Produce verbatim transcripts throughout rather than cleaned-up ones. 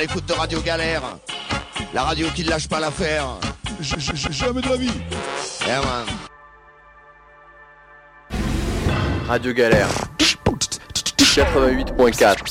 à l'écoute de Radio Galère, la radio qui ne lâche pas l'affaire. J- j- Jamais de la vie. Yeah, man. Radio Galère quatre-vingt-huit point quatre.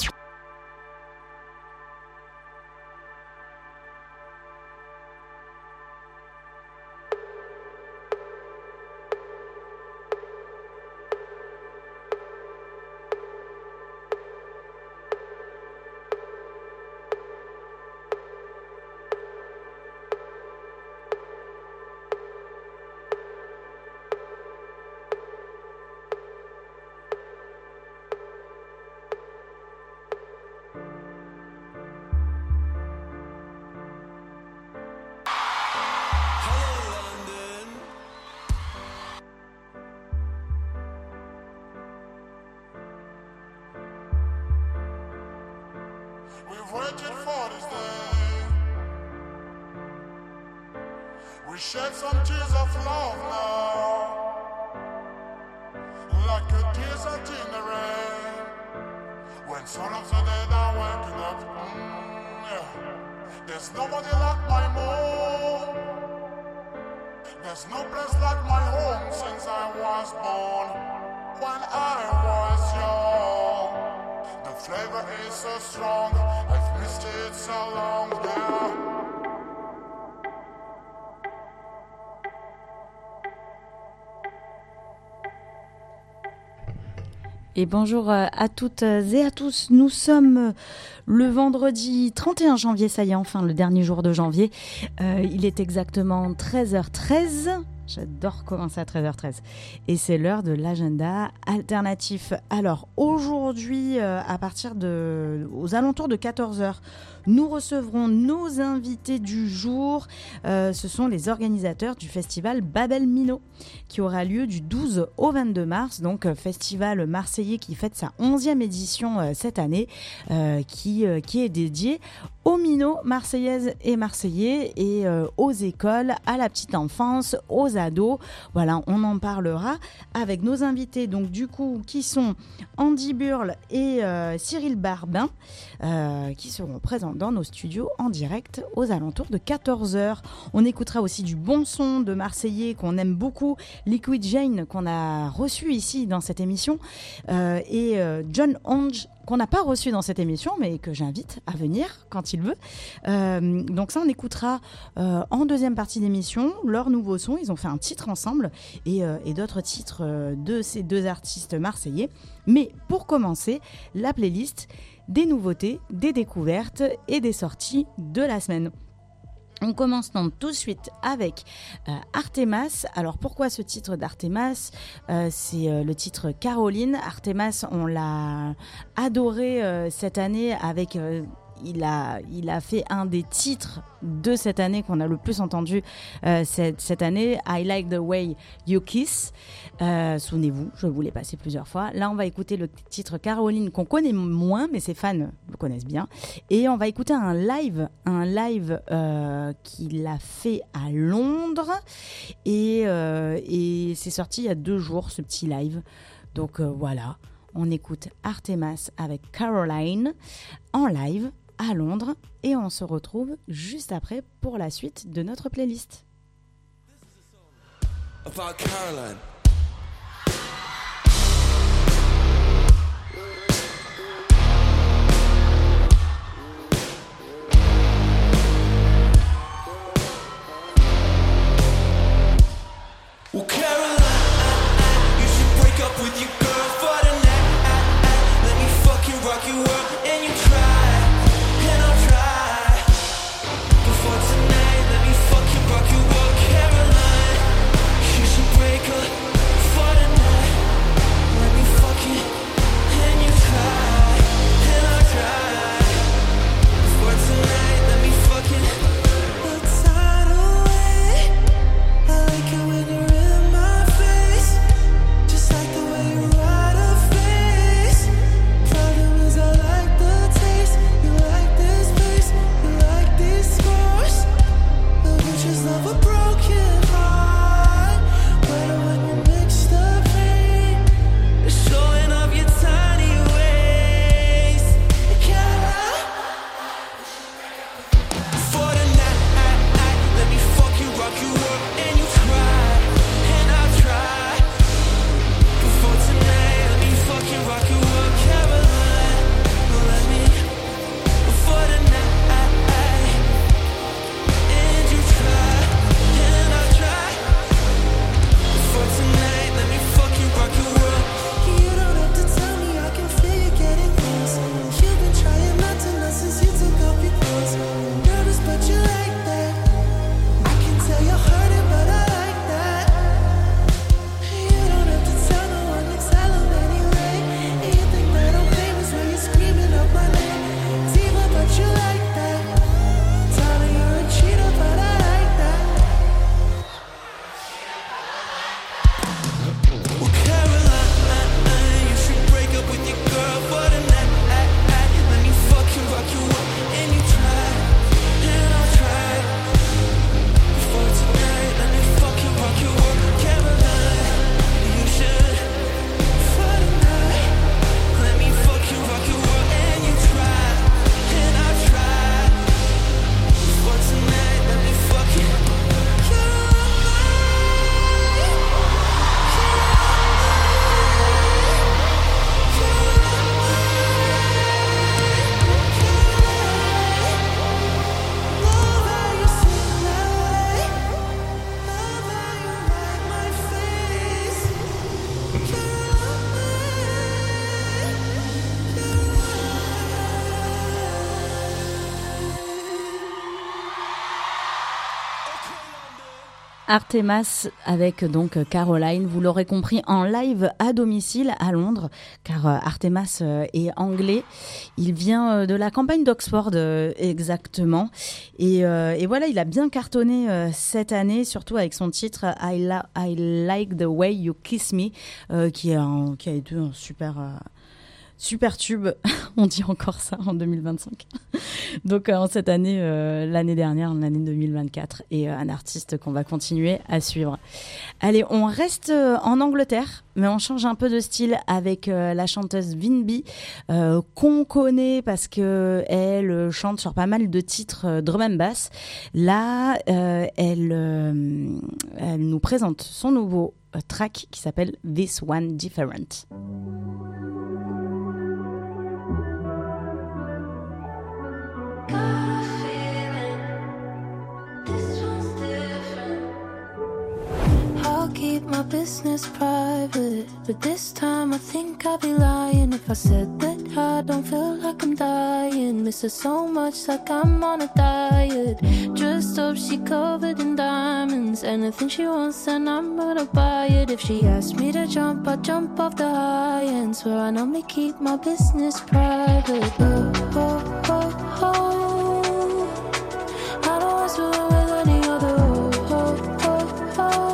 Et bonjour à toutes et à tous, nous sommes le vendredi trente et un janvier, ça y est, enfin le dernier jour de janvier. Euh, il est exactement treize heures treize, j'adore commencer à treize heures treize. Et c'est l'heure de l'agenda alternatif. Alors aujourd'hui, euh, à partir de, aux alentours de quatorze heures, nous recevrons nos invités du jour. Euh, ce sont les organisateurs du festival Babel Mino qui aura lieu du douze au vingt-deux mars. Donc euh, festival marseillais qui fête sa onzième édition euh, cette année, euh, qui, euh, qui est dédié aux minots marseillaises et marseillais et euh, aux écoles, à la petite enfance, aux ados. Voilà, on en parlera avec nos invités donc du coup qui sont Andy Burle et euh, Cyril Barbin euh, qui seront présents dans nos studios en direct aux alentours de quatorze heures. On écoutera aussi du bon son de Marseillais qu'on aime beaucoup, Liquid Jane qu'on a reçu ici dans cette émission euh, et euh, John Onge qu'on n'a pas reçu dans cette émission mais que j'invite à venir quand il veut. Euh, donc ça on écoutera euh, en deuxième partie d'émission leur nouveau son. Ils ont fait un titre ensemble et, euh, et d'autres titres euh, de ces deux artistes marseillais. Mais pour commencer, la playlist des nouveautés, des découvertes et des sorties de la semaine. On commence donc tout de suite avec euh, Artemas. Alors pourquoi ce titre d'Artemas ? euh, C'est euh, le titre Caroline. Artemas, on l'a adoré euh, cette année avec... Euh, Il a, il a fait un des titres de cette année qu'on a le plus entendu euh, cette, cette année, I Like the Way You Kiss. Euh, souvenez-vous, je vous l'ai passé plusieurs fois. Là, on va écouter le titre Caroline qu'on connaît moins, mais ses fans le connaissent bien. Et on va écouter un live, un live euh, qu'il a fait à Londres. Et, euh, et c'est sorti il y a deux jours, ce petit live. Donc euh, voilà, on écoute Artemas avec Caroline en live à Londres et on se retrouve juste après pour la suite de notre playlist. About Caroline. Well, Caroline, you should break up with your girl for the night. Let me fucking rock your world and you try. And I'll try. Before tonight, let me fucking rock your world, Caroline. You should break up. Artemas avec donc Caroline, vous l'aurez compris, en live à domicile à Londres, car Artemas est anglais. Il vient de la campagne d'Oxford exactement. Et, et voilà, il a bien cartonné cette année, surtout avec son titre I, La- I Like the Way You Kiss Me, euh, qui, est un, qui a été un super... Euh, Super tube, on dit encore ça en deux mille vingt-cinq. Donc euh, en cette année, euh, l'année dernière, l'année deux mille vingt-quatre, et euh, un artiste qu'on va continuer à suivre. Allez, on reste euh, en Angleterre, mais on change un peu de style avec euh, la chanteuse Vinby, euh, qu'on connaît parce que elle chante sur pas mal de titres euh, drum and bass. Là, euh, elle, euh, elle nous présente son nouveau euh, track qui s'appelle This One Different. I'll keep my business private, but this time I think I'd be lying if I said that I don't feel like I'm dying. Miss her so much, like I'm on a diet. Dressed up, she covered in diamonds. Anything she wants, and I'm gonna buy it. If she asks me to jump, I'll jump off the high end. Swear I normally keep my business private. Oh, oh, oh, oh. I don't want to with any other. Oh, oh, oh, oh.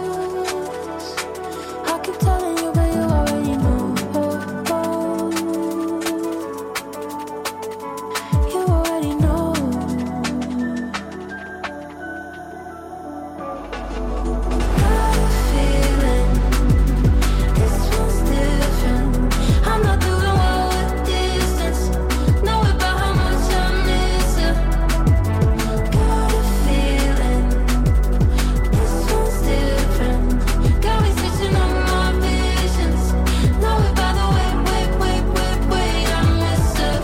I keep telling you, but you already know. Oh, oh. You already know. Got a feeling this one's different. I'm not doing well with distance. Know about how much I miss you. Got a feeling this one's different. Got me switching on my visions. Know it by the way, wait, wait, wait, wait, I miss her.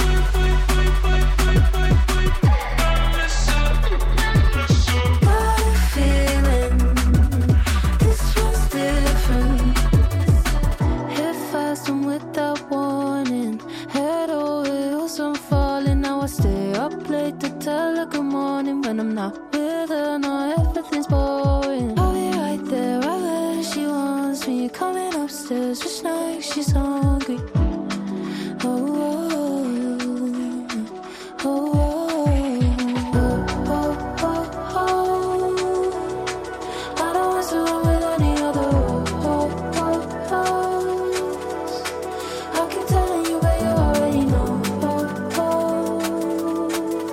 Got a feeling this one's different. Hit fast and without warning. Head over heels, I'm falling. Now I stay up late to tell her good morning. When I'm not with her, no, everything's boring. I'll be right there, right where she wants me. Coming upstairs just like she's hungry. Oh, oh, oh, oh, oh, oh, oh. I don't want to run with any other. Oh, oh, oh. I keep telling you, but you already know. Oh, oh.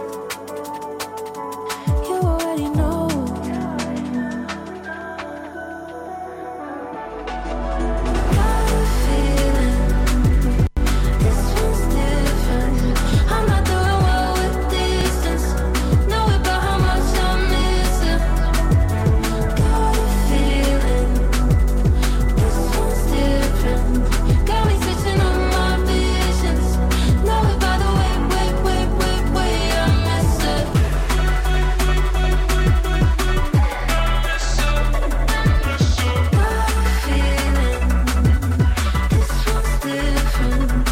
You already know. Got a feeling this one's different. I'm not doing well with distance. Know about how much I miss you. Got a feeling this one's different. Got me switching on my visions. Know it by the way, wait, wait, wait, wait, I miss her. Got a feeling this one's different.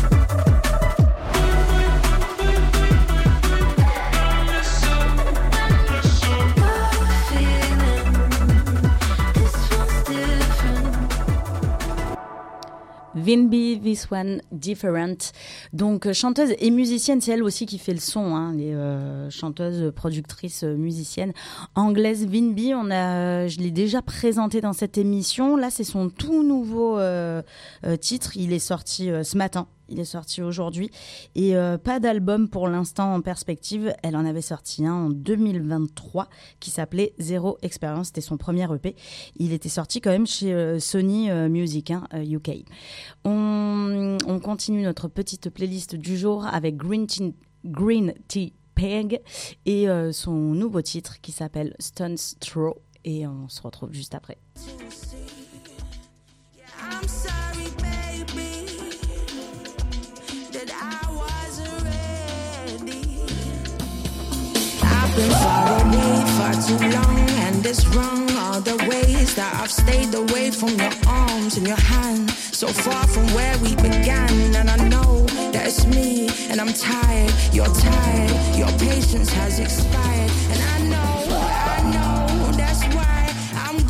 Got a feeling this one's different. Vinby, This One Different. Donc euh, chanteuse et musicienne, c'est elle aussi qui fait le son, hein, les euh, chanteuses, productrices, euh, musiciennes anglaises. Vinby, on a, je l'ai déjà présenté dans cette émission. Là, c'est son tout nouveau euh, euh, titre. Il est sorti euh, ce matin. Il est sorti aujourd'hui et euh, pas d'album pour l'instant en perspective. Elle en avait sorti un en deux mille vingt-trois qui s'appelait Zero Experience. C'était son premier E P. Il était sorti quand même chez euh, Sony euh, Music hein, euh, U K. On, on continue notre petite playlist du jour avec Green Tea, Green Tea Peg et euh, son nouveau titre qui s'appelle Stone's Throw. Et on se retrouve juste après. I'm sorry, baby, that I wasn't ready. I've been far away far too long, and it's wrong all the ways that I've stayed away from your arms and your hand, so far from where we began. And I know that it's me, and I'm tired, you're tired, your patience has expired. And I know, I know, that's why I'm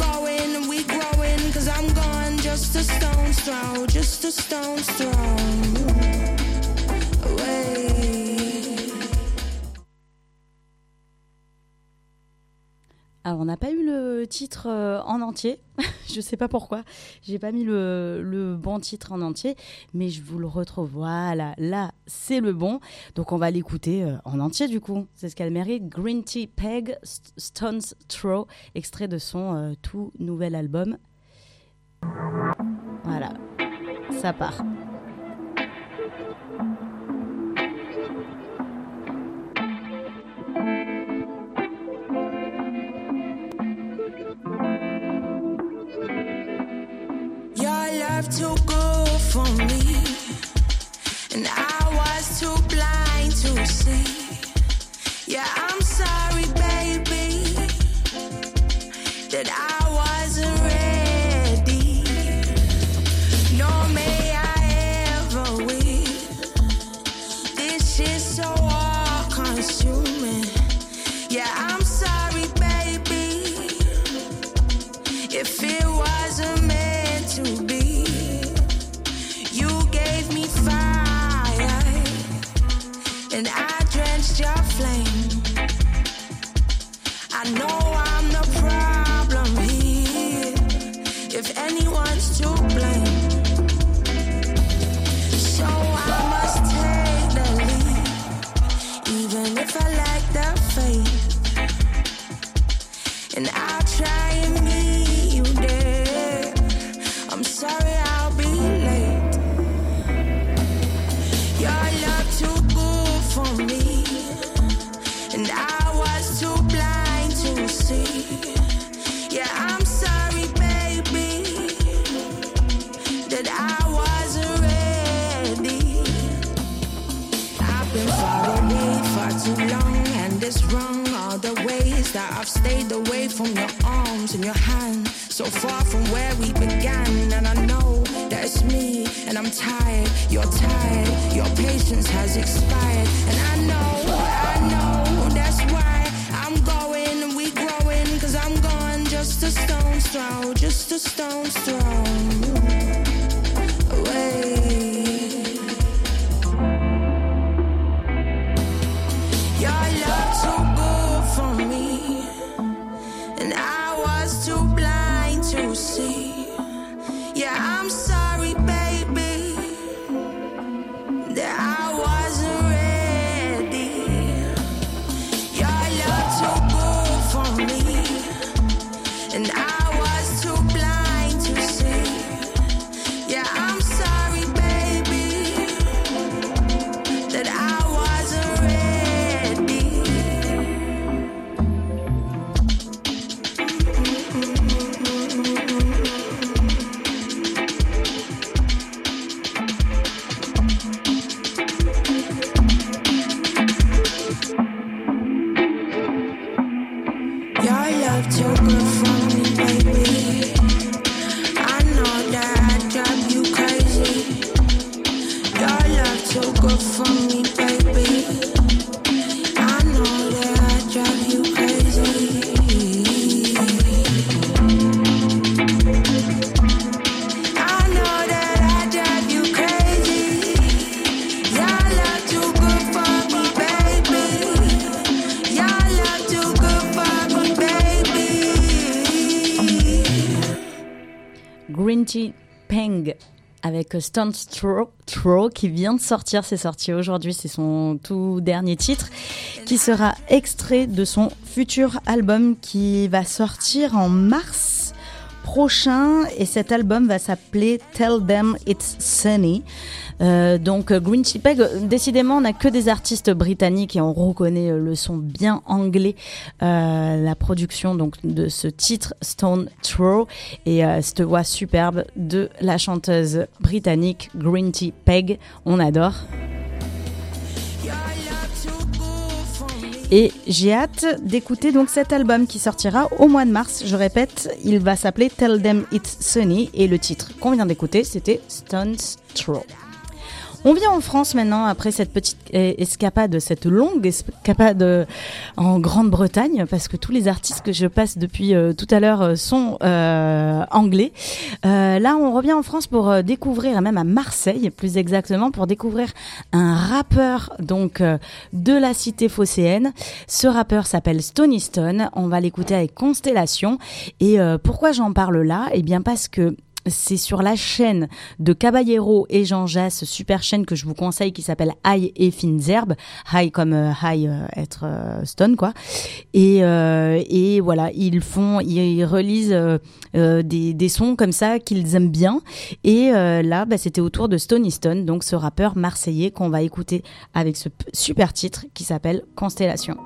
Alors, on n'a pas eu le titre euh, en entier. Je ne sais pas pourquoi. J'ai pas mis le, le bon titre en entier, mais je vous le retrouve. Voilà, là, c'est le bon. Donc, on va l'écouter euh, en entier, du coup. C'est ce qu'elle mérite. Green Tea Peg, Stones Throw, extrait de son euh, tout nouvel album. Voilà, ça part. Too good for me, and I was too blind to see. Yeah, I'm sorry, baby, that I wasn't ready. Nor may I ever will. This shit's so all-consuming. Yeah, I'm sorry, baby, if it wasn't meant to be. And I drenched your flame. I know I'm the problem here, if anyone's to blame. So I must take the lead, even if I lack the faith. And I'll try and meet you there. I'm sorry I'll be late. Your love too good for me, and I was too blind to see. Yeah, I'm sorry, baby, that I wasn't ready. I've been far away far too long, and it's wrong all the ways that I've stayed away from your arms and your hands, so far from where we began. And I know that it's me, and I'm tired, you're tired, your patience has expired. And I know, I know, that's why I'm going and we growing, cause I'm gone just a stone's throw, just a stone's throw away. Your love too good for me, and I was too blind to see. Yeah, I'm sorry, baby, that I wasn't ready. Your love too good for me, and I was too blind to see. Yeah, I'm sorry, baby, that I wasn't ready. Your love too good for me, baby. I know that I drive you crazy. Your love too good for me, baby. I know that I drive you crazy. I know that I drive you crazy. Your love too good for me, baby. Your love too good for me, baby. Green Tea Peng avec Stones Throw, Throw qui vient de sortir, c'est sorti aujourd'hui, c'est son tout dernier titre qui sera extrait de son futur album qui va sortir en mars prochain, et cet album va s'appeler Tell Them It's Sunny. Euh, donc Green Tea Peg, décidément on n'a que des artistes britanniques et on reconnaît le son bien anglais, euh, la production donc de ce titre Stone Throw, et euh, cette voix superbe de la chanteuse britannique Green Tea Peg, on adore. Et j'ai hâte d'écouter donc cet album qui sortira au mois de mars. Je répète, il va s'appeler Tell Them It's Sunny, et le titre qu'on vient d'écouter c'était Stones Throw. On vient en France maintenant après cette petite escapade, cette longue escapade en Grande-Bretagne, parce que tous les artistes que je passe depuis euh, tout à l'heure sont euh, anglais. Euh, là, on revient en France pour découvrir, même à Marseille plus exactement, pour découvrir un rappeur donc euh, de la cité phocéenne. Ce rappeur s'appelle Stony Stone. On va l'écouter avec Constellation. Et euh, pourquoi j'en parle là ? Eh bien parce que c'est sur la chaîne de Caballero et Jean Jass, super chaîne que je vous conseille, qui s'appelle High et Fines Herbes. High comme euh, high, euh, être euh, stone, quoi. Et, euh, et voilà, ils font, ils relisent euh, euh, des, des sons comme ça qu'ils aiment bien. Et euh, là, bah, c'était autour de Stony Stone, donc ce rappeur marseillais qu'on va écouter avec ce p- super titre qui s'appelle Constellation.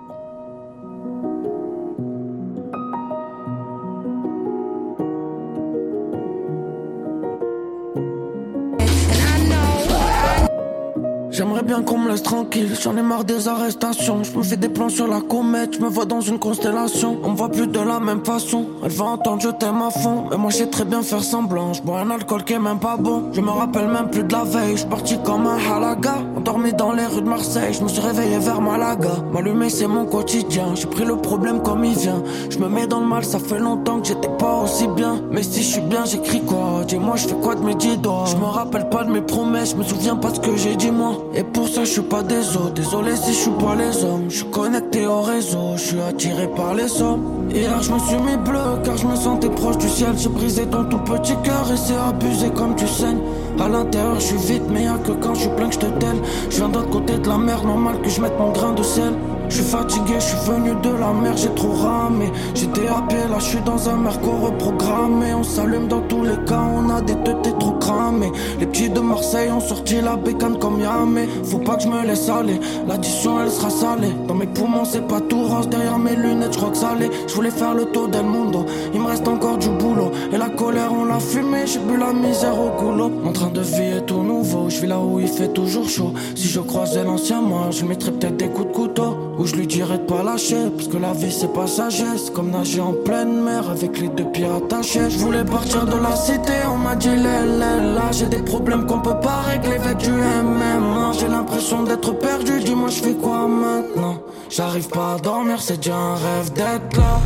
J'aimerais bien qu'on me laisse tranquille, j'en ai marre des arrestations. Je me fais des plans sur la comète, je me vois dans une constellation. On me voit plus de la même façon, elle va entendre je t'aime à fond. Mais moi je sais très bien faire semblant, je bois un alcool qui est même pas bon. Je me rappelle même plus de la veille, je suis parti comme un halaga. Endormi dans les rues de Marseille, je me suis réveillé vers Malaga. M'allumer c'est mon quotidien, j'ai pris le problème comme il vient. Je me mets dans le mal, ça fait longtemps que j'étais pas aussi bien. Mais si je suis bien, j'écris quoi? Dis-moi je fais quoi de mes dix doigts? Je me rappelle pas de mes promesses, je me souviens pas de ce que j'ai dit moi. Et pour ça je suis pas désolé, désolé si je suis pas les hommes. Je suis connecté au réseau, je suis attiré par les hommes. Hier je me suis mis bleu car je me sentais proche du ciel. J'ai brisé ton tout petit cœur et c'est abusé comme tu saignes. À l'intérieur je suis vite mais y'a que quand je suis plein que je te telle. Je viens d'autre côté de la mer, normal que je mette mon grain de sel. Je suis fatigué, je suis venu de la mer, j'ai trop ramé. J'étais à pied, là je suis dans un merco reprogrammé. On s'allume dans tous les cas, on a des têtes trop cramées. Les petits de Marseille ont sorti la bécane comme Yamé. Faut pas que je me laisse aller, l'addition elle sera salée. Dans mes poumons c'est pas tout rose, derrière mes lunettes je crois que ça l'est. Je voulais faire le tour del mundo, il me reste encore du boulot. Et la colère on l'a fumée, j'ai bu la misère au goulot. Mon train de vie est tout nouveau, je vis là où il fait toujours chaud. Si je croisais l'ancien moi, je mettrais peut-être des coups de couteau. Ou je lui dirais de pas lâcher, parce que la vie c'est passager. C'est comme nager en pleine mer avec les deux pieds attachés. Je voulais partir de la cité, on m'a dit là, là, j'ai des problèmes qu'on peut pas régler avec du M M A. J'ai l'impression d'être perdu, dis-moi je fais quoi maintenant? J'arrive pas à dormir, c'est déjà un rêve d'être là.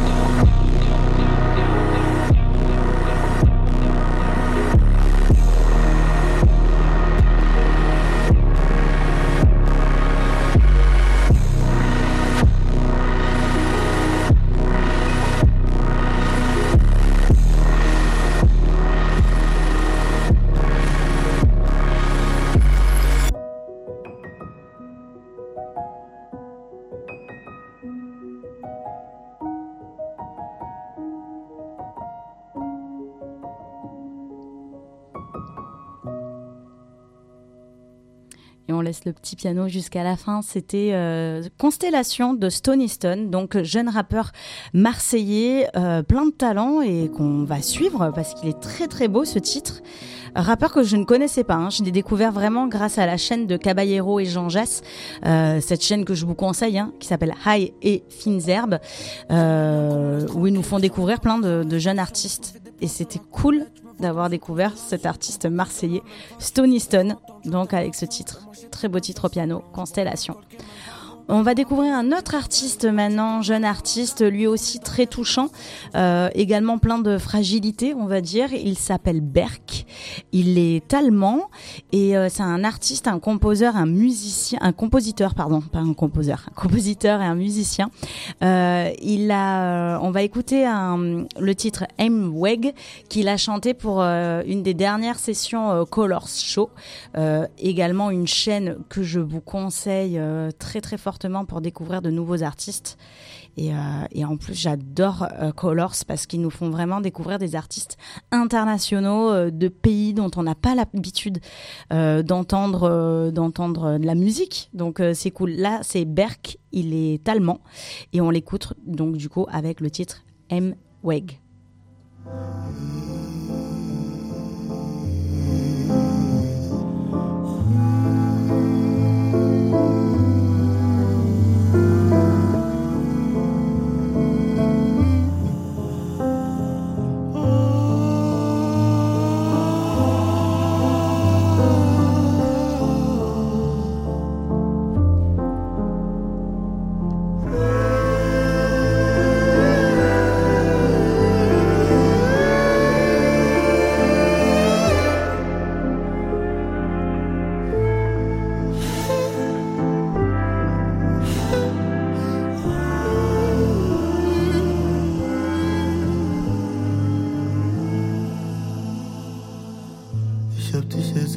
Et on laisse le petit piano jusqu'à la fin. C'était euh, Constellation de Stony Stone, donc jeune rappeur marseillais, euh, plein de talent et qu'on va suivre parce qu'il est très très beau ce titre. Rappeur que je ne connaissais pas, hein. Je l'ai découvert vraiment grâce à la chaîne de Caballero et Jean Jass, euh, cette chaîne que je vous conseille, hein, qui s'appelle High et Fines Herbes, euh, où ils nous font découvrir plein de, de jeunes artistes. Et c'était cool d'avoir découvert cet artiste marseillais, Stony Stone, donc avec ce titre, très beau titre au piano, Constellation. On va découvrir un autre artiste maintenant, jeune artiste, lui aussi très touchant, euh, également plein de fragilité, on va dire. Il s'appelle Berk, il est allemand et euh, c'est un artiste, un composeur, un musicien, un compositeur, pardon, pas un composeur, un compositeur et un musicien. Euh, il a, euh, on va écouter un, le titre M Weg qu'il a chanté pour euh, une des dernières sessions euh, Colors Show, euh, également une chaîne que je vous conseille euh, très très fortement pour découvrir de nouveaux artistes et, euh, et en plus j'adore euh, Colors parce qu'ils nous font vraiment découvrir des artistes internationaux euh, de pays dont on n'a pas l'habitude euh, d'entendre euh, d'entendre de la musique, donc euh, c'est cool. Là c'est Berk, il est allemand et on l'écoute donc du coup avec le titre M Weg.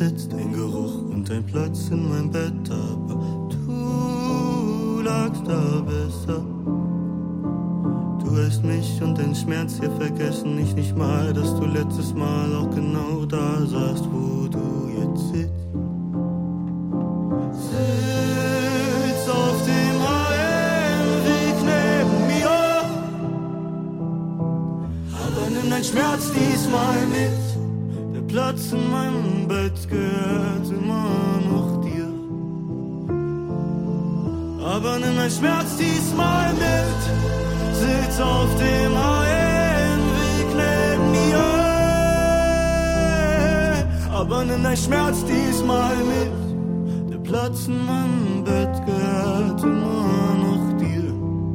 sitzt, dein Geruch und dein Platz in meinem Bett, aber du lagst da besser. Du hast mich und den Schmerz hier vergessen, ich nicht mal, dass du letztes Mal auch genau da saßt, wo du jetzt sitzt. Sitz auf dem Heimweg neben mir, aber nimm deinen Schmerz diesmal mit. Der Platz in meinem Bett gehört immer noch dir. Aber nimm deinen Schmerz diesmal mit. Sitz auf dem Heimweg neben mir, aber nimm deinen Schmerz diesmal mit. Der Platz in meinem Bett gehört immer noch dir.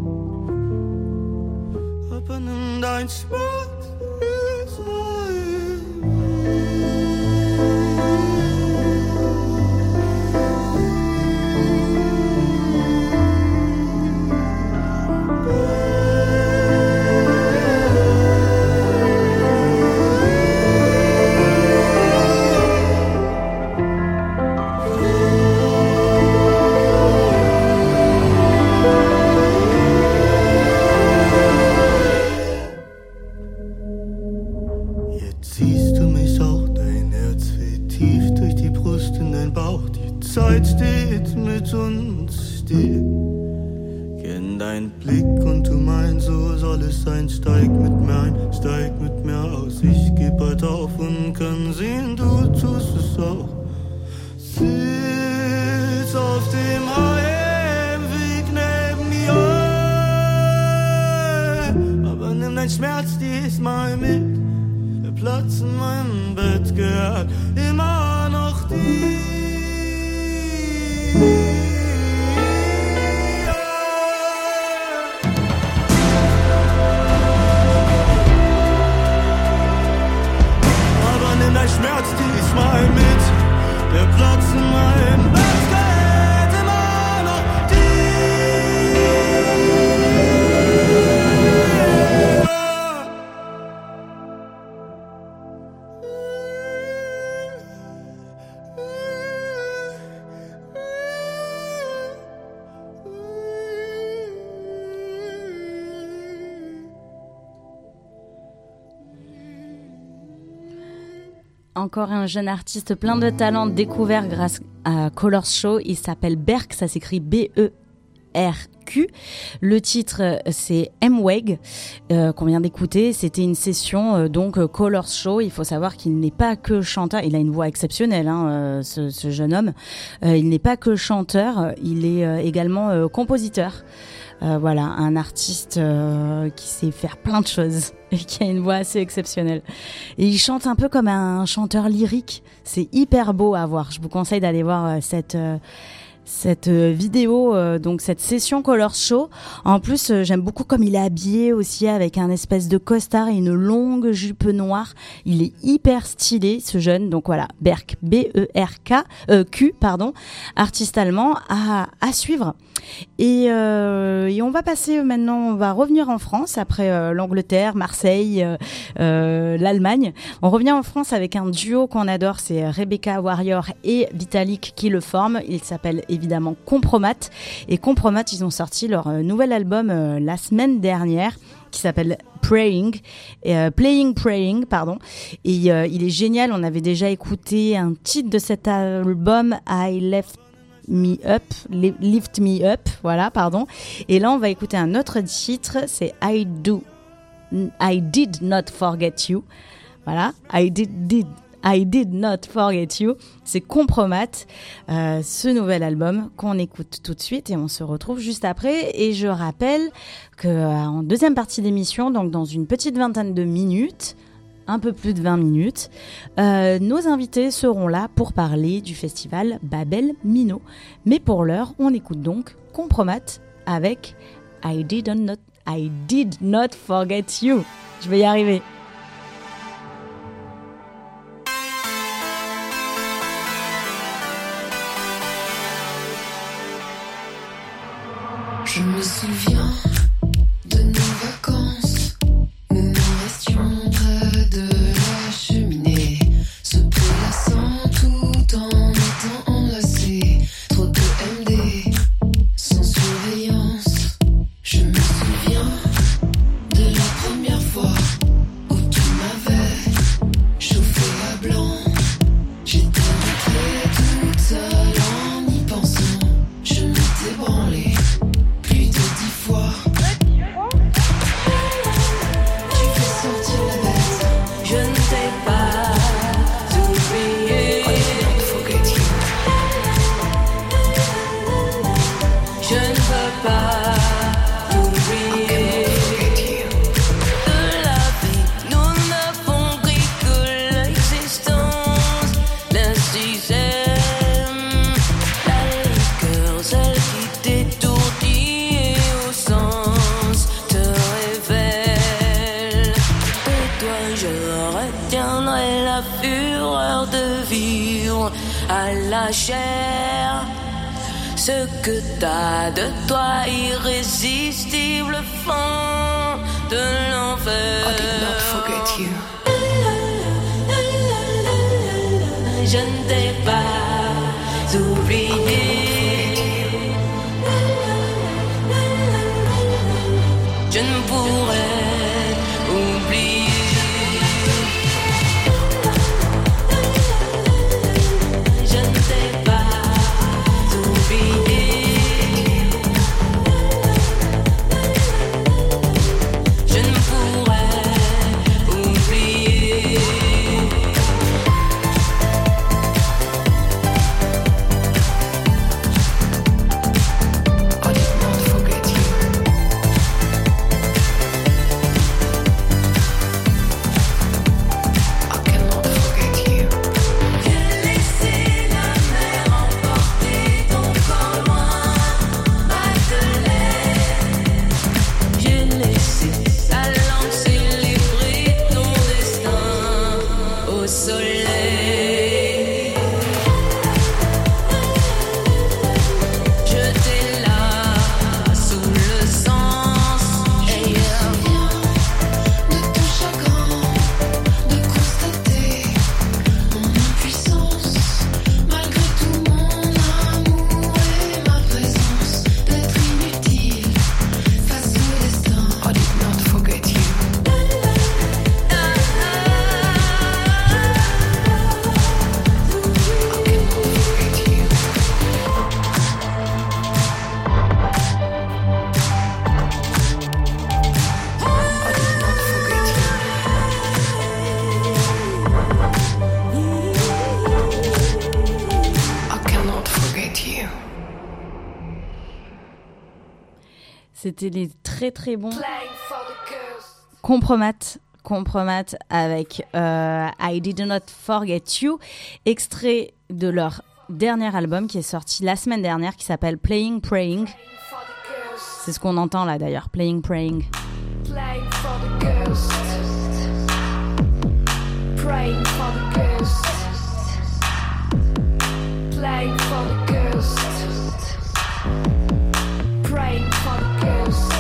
Aber nimm deinen Schmerz diesmal mit. Zeit steht mit uns still. Kenn deinen Blick und du meinst, so soll es sein. Steig mit mir ein, steig mit mir aus. Ich geb bald auf und kann sehen, du tust es auch. Sitz auf dem Heimweg neben mir, aber nimm deinen Schmerz diesmal mit. Der Platz in meinem Bett gehört immer noch dir. Aber nimm deinen Schmerz diesmal mit. Der Platz in meinem Bett gehört immer noch dir. Encore un jeune artiste plein de talent découvert grâce à Colors Show. Il s'appelle Berk, ça s'écrit B E R Q. Le titre, c'est M-Weg, euh, qu'on vient d'écouter. C'était une session, euh, donc, euh, Colors Show. Il faut savoir qu'il n'est pas que chanteur. Il a une voix exceptionnelle, hein, euh, ce, ce jeune homme. Euh, il n'est pas que chanteur, il est euh, également euh, compositeur. Euh, voilà, un artiste euh, qui sait faire plein de choses et qui a une voix assez exceptionnelle. Et il chante un peu comme un chanteur lyrique. C'est hyper beau à voir. Je vous conseille d'aller voir euh, cette euh, cette euh, vidéo, euh, donc cette session Colors Show. En plus, euh, j'aime beaucoup comme il est habillé aussi, avec un espèce de costard et une longue jupe noire. Il est hyper stylé, ce jeune. Donc voilà, Berk, B E R K, euh, Q, pardon, artiste allemand à, à suivre. Et, euh, et on va passer maintenant, on va revenir en France après euh, l'Angleterre, Marseille, euh, euh, l'Allemagne. On revient en France avec un duo qu'on adore, c'est Rebecca Warrior et Vitalik qui le forment. Il s'appelle évidemment Compromat. Et Compromat, ils ont sorti leur euh, nouvel album euh, la semaine dernière, qui s'appelle Praying, euh, Playing Praying, pardon. Et euh, il est génial. On avait déjà écouté un titre de cet album, I Left Me Up, Lift Me Up, voilà, pardon. Et là, on va écouter un autre titre, c'est I Do, I Did Not Forget You. Voilà, I did, did, I Did Not Forget You. C'est Compromat, euh, ce nouvel album qu'on écoute tout de suite et on se retrouve juste après. Et je rappelle que euh, en deuxième partie d'émission, donc dans une petite vingtaine de minutes, un peu plus de vingt minutes, euh, nos invités seront là pour parler du festival Babel Mino. Mais pour l'heure, on écoute donc Compromat avec I Did Not, I Did Not Forget You. Je vais y arriver. Je me souviens de nos vacances où nous restions près de la cheminée, se prélassant tout à la chair. Ce que t'as de toi irrésistible fond de l'enfer. I did not forget you. Je ne t'ai pas oublié. Je ne pourrais oublier. Je ne t'ai pas oublié. Je ne pourrais oublier. I did not forget you. I cannot forget you. J'ai laissé la mer emporter ton corps loin, Madeleine. J'ai laissé ta langue célébrer ton destin au soleil. Jeté là sous le sens ailleurs. De ton chagrin, de constater mon impuissance, malgré tout mon amour et ma présence, d'être inutile face au destin. I did not forget you. I cannot forget you. I did not forget you. I cannot forget you. C'était les très très bons Compromat. Compromat avec euh, I Did Not Forget You, extrait de leur dernier album qui est sorti la semaine dernière, qui s'appelle Playing Praying. C'est ce qu'on entend là d'ailleurs, Playing Praying. Playing for the ghost. Praying for the ghost. Playing for the ghost. Praying for the ghost.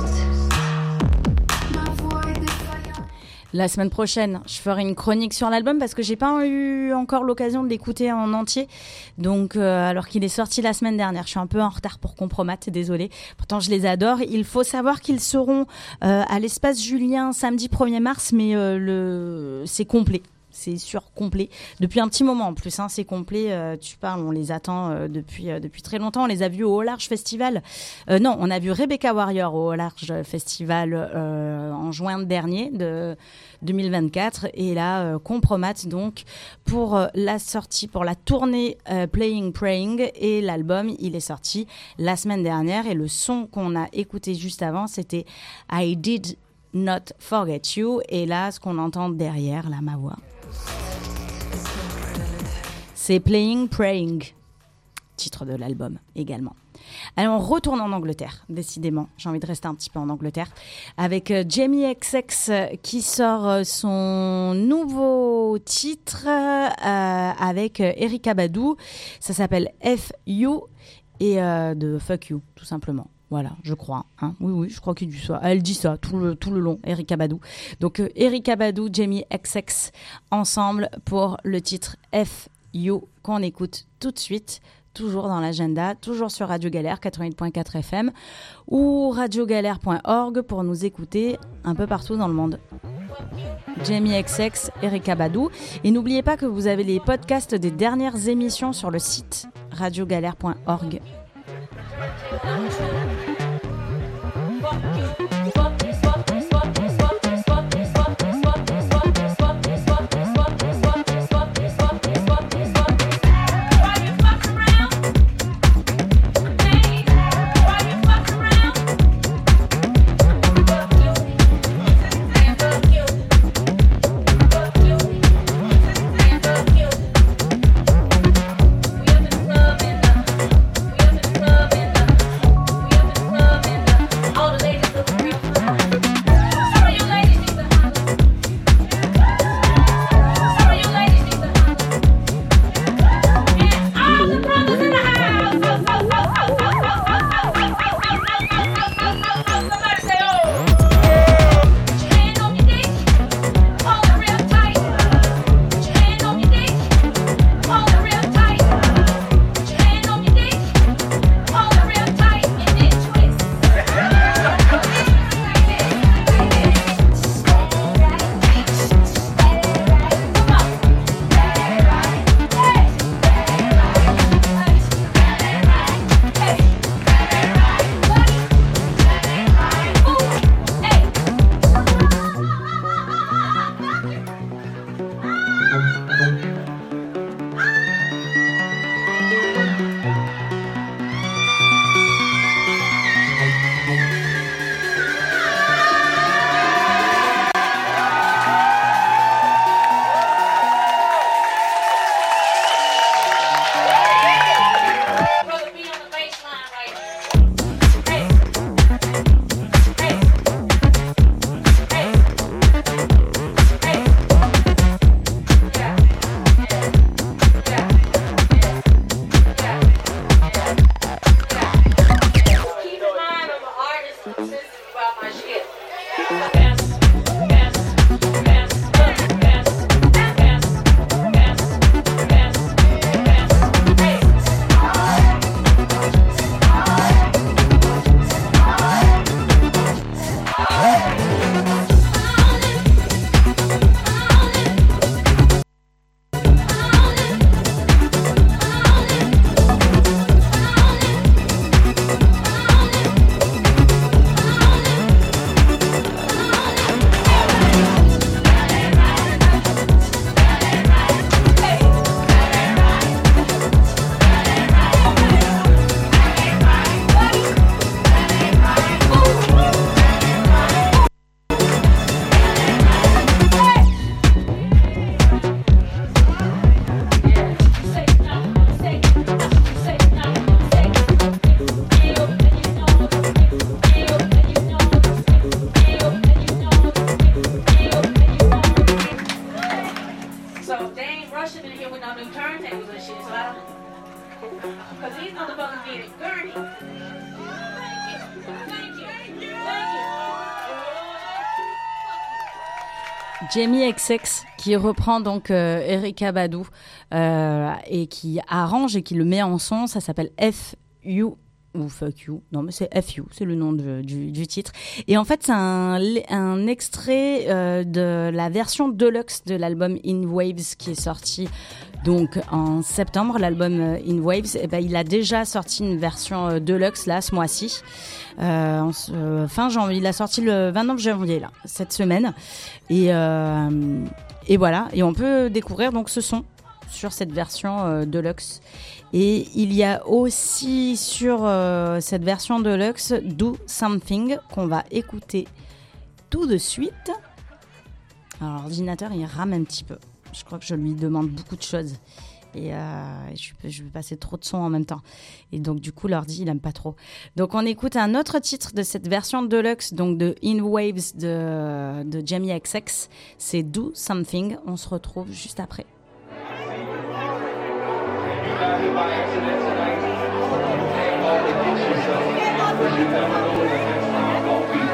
Ma voix est défaillante. La semaine prochaine, je ferai une chronique sur l'album parce que j'ai pas eu encore l'occasion de l'écouter en entier. Donc, euh, alors qu'il est sorti la semaine dernière, je suis un peu en retard pour Compromat, désolée. Pourtant, je les adore. Il faut savoir qu'ils seront euh, à l'Espace Julien samedi premier mars, mais euh, le... c'est complet. C'est sûr, complet. Depuis un petit moment en plus, hein, c'est complet. Euh, tu parles, on les attend euh, depuis, euh, depuis très longtemps. On les a vus au Au Large Festival. Euh, non, on a vu Rebecca Warrior au Au Large Festival euh, en juin dernier de deux mille vingt-quatre. Et là, euh, Compromat donc pour euh, la sortie, pour la tournée euh, Playing Praying. Et l'album, il est sorti la semaine dernière. Et le son qu'on a écouté juste avant, c'était I Did Not Forget You. Et là, ce qu'on entend derrière, là, ma voix, c'est Playing Praying, titre de l'album également. Alors on retourne en Angleterre, décidément, j'ai envie de rester un petit peu en Angleterre, avec euh, Jamie X X euh, qui sort euh, son nouveau titre euh, avec euh, Erykah Badu. Ça s'appelle F U et euh, de Fuck You, tout simplement. Voilà, je crois. Hein. Oui, oui, je crois qu'il dit ça. Elle dit ça tout le, tout le long, Erykah Badu. Donc, euh, Erykah Badu, Jamie X X, ensemble pour le titre F U, qu'on écoute tout de suite, toujours dans l'agenda, toujours sur Radio Galère quatre-vingt-huit point quatre F M ou radio galère point org pour nous écouter un peu partout dans le monde. Jamie X X, Erykah Badu. Et n'oubliez pas que vous avez les podcasts des dernières émissions sur le site radio galère point org. All the ladies look real Jamie X X qui reprend donc euh, Erykah Badu euh, et qui arrange et qui le met en son. Ça s'appelle F U ou Fuck You. Non, mais c'est F U, c'est le nom de, du, du titre. Et en fait, c'est un, un extrait euh, de la version deluxe de l'album In Waves qui est sorti donc en septembre. L'album euh, In Waves, eh ben, il a déjà sorti une version euh, deluxe là ce mois-ci. Euh, en, euh, fin janvier, il a sorti le vingt-neuf janvier là, cette semaine. Et, euh, et voilà. Et on peut découvrir donc ce son sur cette version euh, deluxe. Et il y a aussi sur euh, cette version deluxe Do Something qu'on va écouter tout de suite. Alors l'ordinateur il rame un petit peu. Je crois que je lui demande beaucoup de choses. Et euh, je, je vais passer trop de sons en même temps. Et donc du coup l'ordi il aime pas trop. Donc on écoute un autre titre de cette version deluxe, donc de In Waves de, de Jamie X X. C'est Do Something. On se retrouve juste après. By accident tonight, came out to get yourself, but you never know the next time won't be.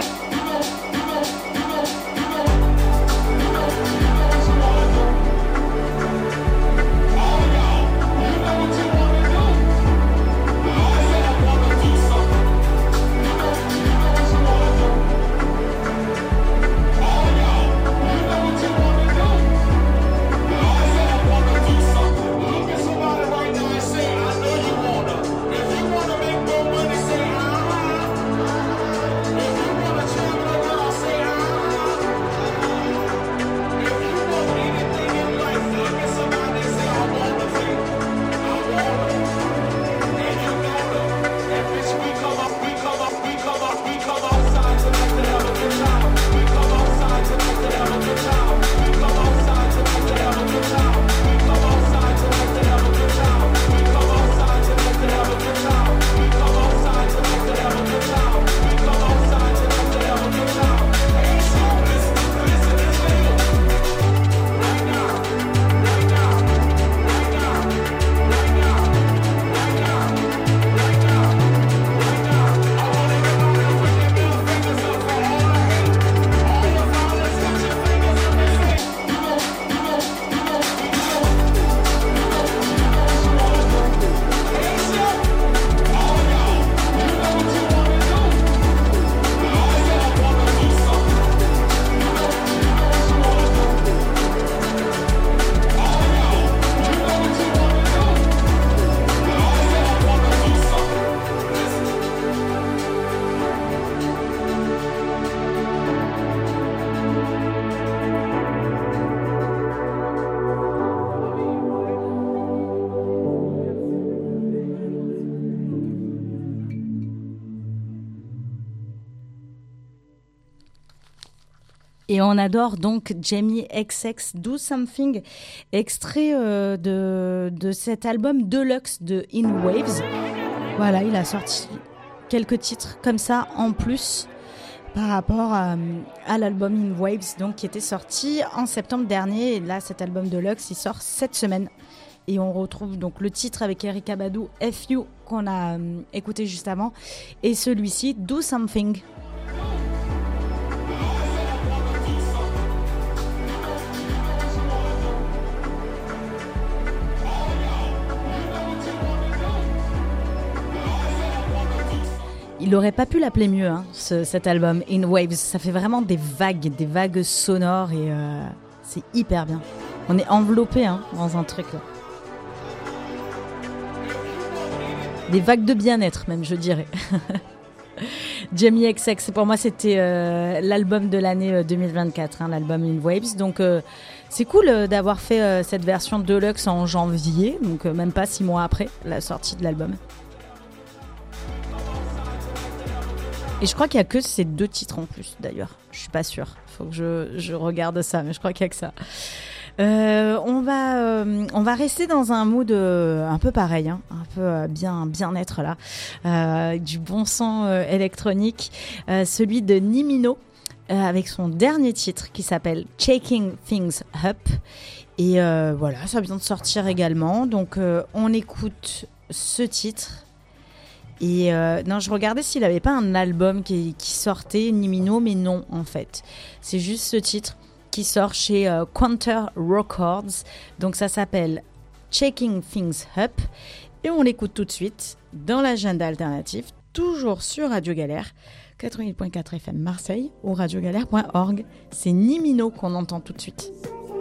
Et on adore donc Jamie X X, Do Something, extrait euh, de, de cet album deluxe de In Waves. Voilà, il a sorti quelques titres comme ça en plus par rapport à, à l'album In Waves, donc qui était sorti en septembre dernier. Et là, cet album deluxe, il sort cette semaine. et on retrouve donc le titre avec Erykah Badu, F You, qu'on a euh, écouté juste avant, et celui-ci, Do Something. Il n'aurait pas pu l'appeler mieux, hein, ce, cet album, In Waves. Ça fait vraiment des vagues, des vagues sonores et euh, c'est hyper bien. On est enveloppé hein, dans un truc là. Des vagues de bien-être même, je dirais. Jamie X X, pour moi c'était euh, l'album de l'année deux mille vingt-quatre, hein, l'album In Waves. Donc euh, c'est cool euh, d'avoir fait euh, cette version deluxe en janvier, donc euh, même pas six mois après la sortie de l'album. Et je crois qu'il n'y a que ces deux titres en plus, d'ailleurs. Je suis pas sûre. Il faut que je, je regarde ça, mais je crois qu'il n'y a que ça. Euh, on va, euh, on va rester dans un mood euh, un peu pareil, hein, un peu euh, bien, bien-être là, euh, avec du bon son euh, électronique, euh, celui de Nimino, euh, avec son dernier titre qui s'appelle Shaking Things Up. Et euh, voilà, ça vient de sortir également. Donc, euh, on écoute ce titre. Et euh, non, je regardais s'il n'avait pas un album qui, qui sortait, Nimino, mais non, en fait. C'est juste ce titre qui sort chez euh, Quanter Records. Donc ça s'appelle Shaking Things Up. Et on l'écoute tout de suite dans l'agenda alternatif, toujours sur Radio Galère, quatre-vingt-huit virgule quatre F M Marseille ou radio galère point org. C'est Nimino qu'on entend tout de suite.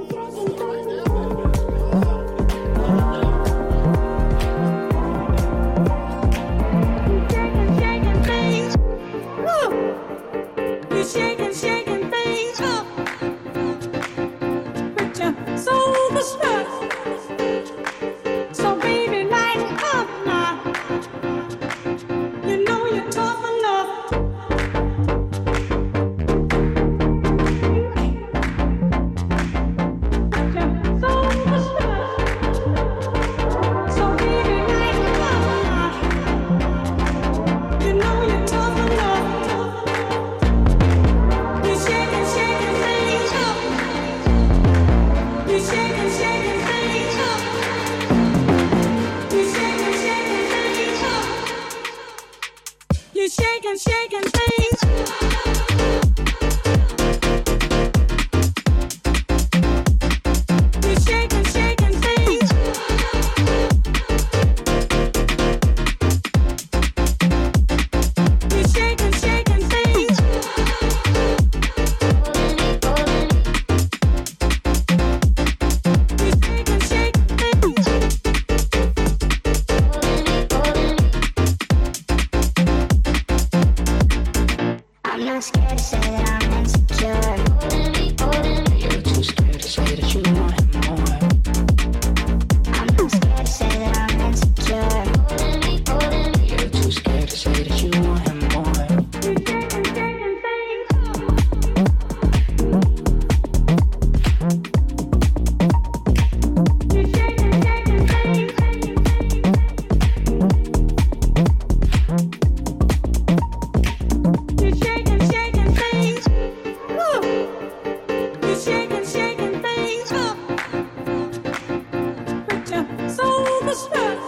Shaking, shaking things up. Put your soul for stuff. So baby, lighten up now. You know you're tough enough. Put your soul for stuff. So baby, lighten up now. You know you're tough enough. Shaking, shaking things. You're shaking, shaking things. You're shaking, shaking things. You're shaking, shaking things. I'm not scared to say that I'm insecure. You're too scared to say that you want him more. I'm not scared to say that I'm insecure. You're too scared to say that you want him more. You're shaking, shaking things. You're shaking, shaking things. Woo. You're shaking, shaking things up. Put your soul for stuff.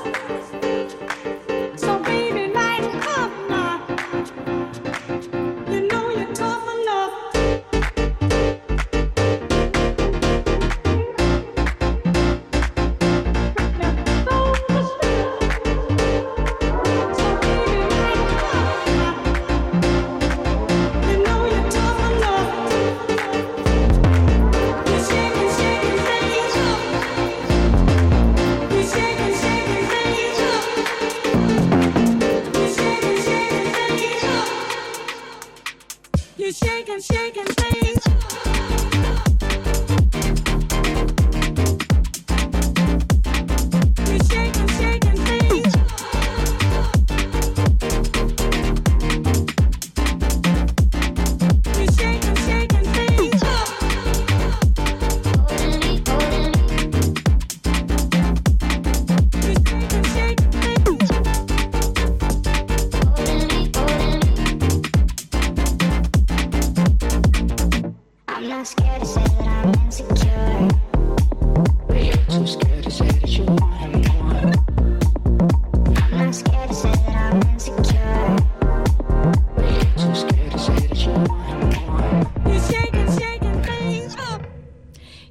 So baby, lighten up now. You know you're tough enough. You're shaking, shaking things. You're shaking, shaking things. You're shaking, shaking things. You're shaking, shaking things. I'm not scared to say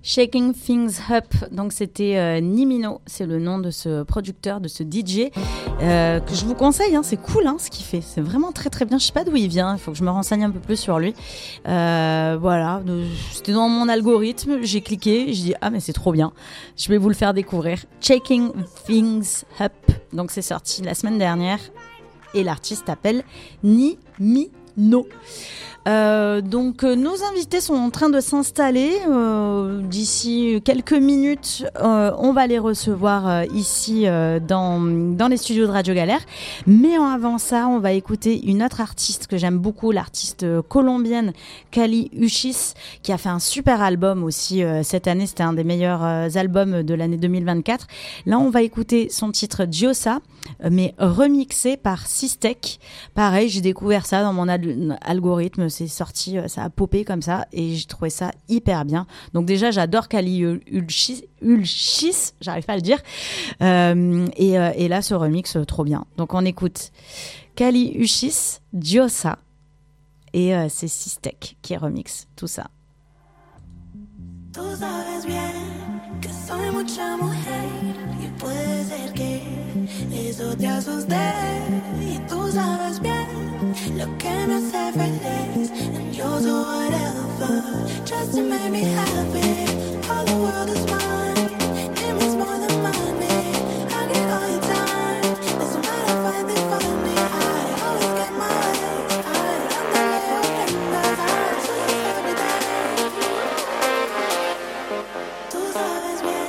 Shaking Things Up, donc c'était euh, Nimino, c'est le nom de ce producteur, de ce D J, euh, que je vous conseille, hein, c'est cool hein, ce qu'il fait, c'est vraiment très très bien, je sais pas d'où il vient, il faut que je me renseigne un peu plus sur lui. Euh, voilà, c'était dans mon algorithme, j'ai cliqué, j'ai dit ah mais c'est trop bien, je vais vous le faire découvrir. Shaking Things Up, donc c'est sorti la semaine dernière et l'artiste s'appelle Nimino. Euh, donc euh, nos invités sont en train de s'installer, euh, d'ici quelques minutes euh, on va les recevoir euh, ici euh, dans, dans les studios de Radio Galère, mais avant ça on va écouter une autre artiste que j'aime beaucoup, l'artiste euh, colombienne Kali Uchis, qui a fait un super album aussi euh, cette année, c'était un des meilleurs euh, albums de l'année deux mille vingt-quatre. Là on va écouter son titre Diosa, euh, mais remixé par Sistek. Pareil, j'ai découvert ça dans mon al- algorithme, c'est sorti, ça a popé comme ça et j'ai trouvé ça hyper bien. Donc déjà j'adore Kali Uchis, Uchis, j'arrive pas à le dire, euh, et, euh, et là ce remix euh, trop bien. Donc on écoute Kali Uchis, Diosa, et euh, c'est Sistek qui remix tout ça. Tú sabes bien que soy mucha mujer y puede ser que eso te asuste. Y tú sabes bien lo que me hace feliz, and you'll do whatever just to make me happy. All the world is mine, it means more than money. I get all your time, doesn't matter if I think for me. I always get my way, I am the little princess, so just every day. Tú sabes bien.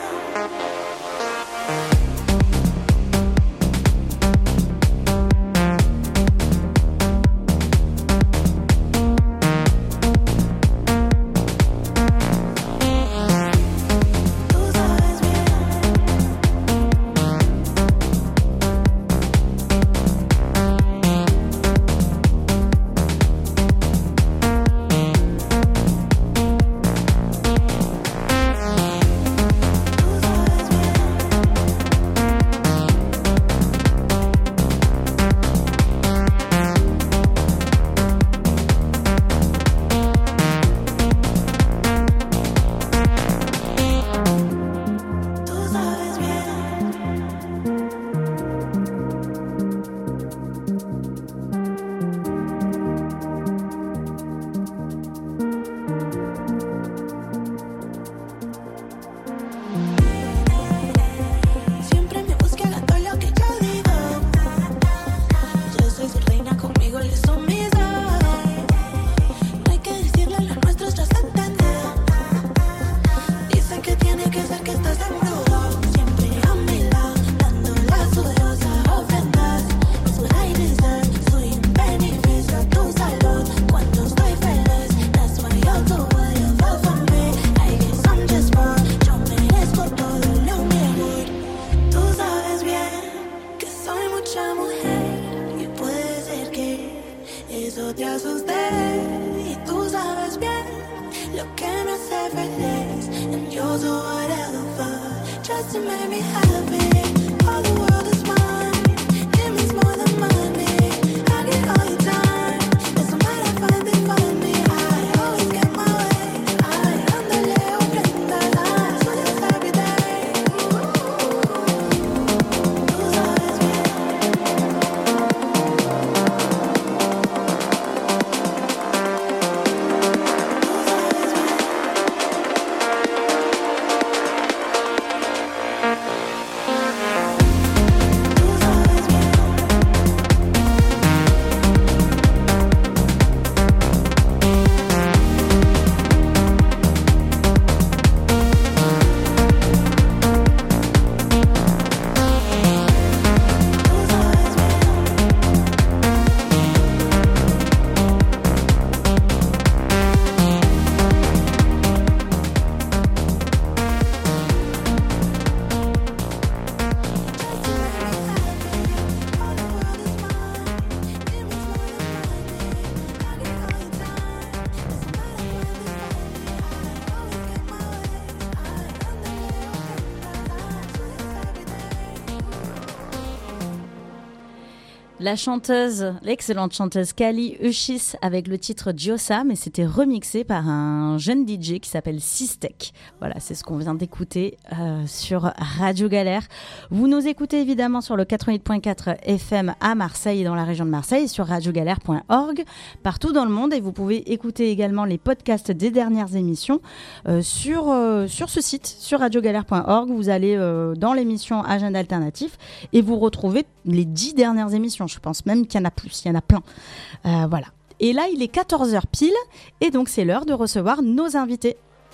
La chanteuse, l'excellente chanteuse Kali Uchis avec le titre Diosa, mais c'était remixé par un jeune D J qui s'appelle Sistek. Voilà, c'est ce qu'on vient d'écouter euh, sur Radio Galère. Vous nous écoutez évidemment sur le quatre-vingt-huit point quatre F M à Marseille et dans la région de Marseille, sur radio galère point org, partout dans le monde. Et vous pouvez écouter également les podcasts des dernières émissions euh, sur, euh, sur ce site, sur radio galère point org. Vous allez euh, dans l'émission Agenda Alternatif et vous retrouvez les dix dernières émissions. Je pense même qu'il y en a plus, il y en a plein. Euh, voilà. Et là, il est quatorze heures pile, et donc c'est l'heure de recevoir nos invités.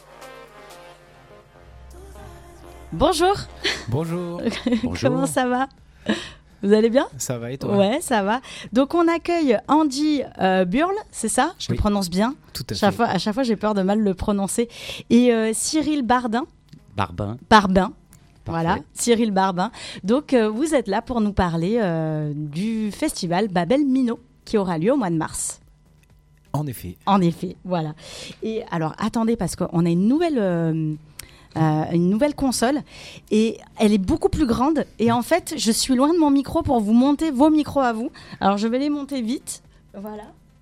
Bonjour. Bonjour. Bonjour. Comment ça va ? Vous allez bien ? Ça va et toi ? Ouais, ça va. Donc on accueille Andy euh, Burle, c'est ça ? Je oui. le prononce bien ? Tout à chaque fait. Fois, à chaque fois, j'ai peur de mal le prononcer. Et euh, Cyril Bardin. Barbin. Barbin. Parfait. Voilà, Cyril Barbin. Donc, euh, vous êtes là pour nous parler euh, du festival Babel Mino qui aura lieu au mois de mars. En effet. En effet, voilà. Et alors, attendez, parce qu'on a une nouvelle, euh, euh, une nouvelle console et elle est beaucoup plus grande. Et en fait, je suis loin de mon micro pour vous monter vos micros à vous. Alors, je vais les monter vite. Voilà.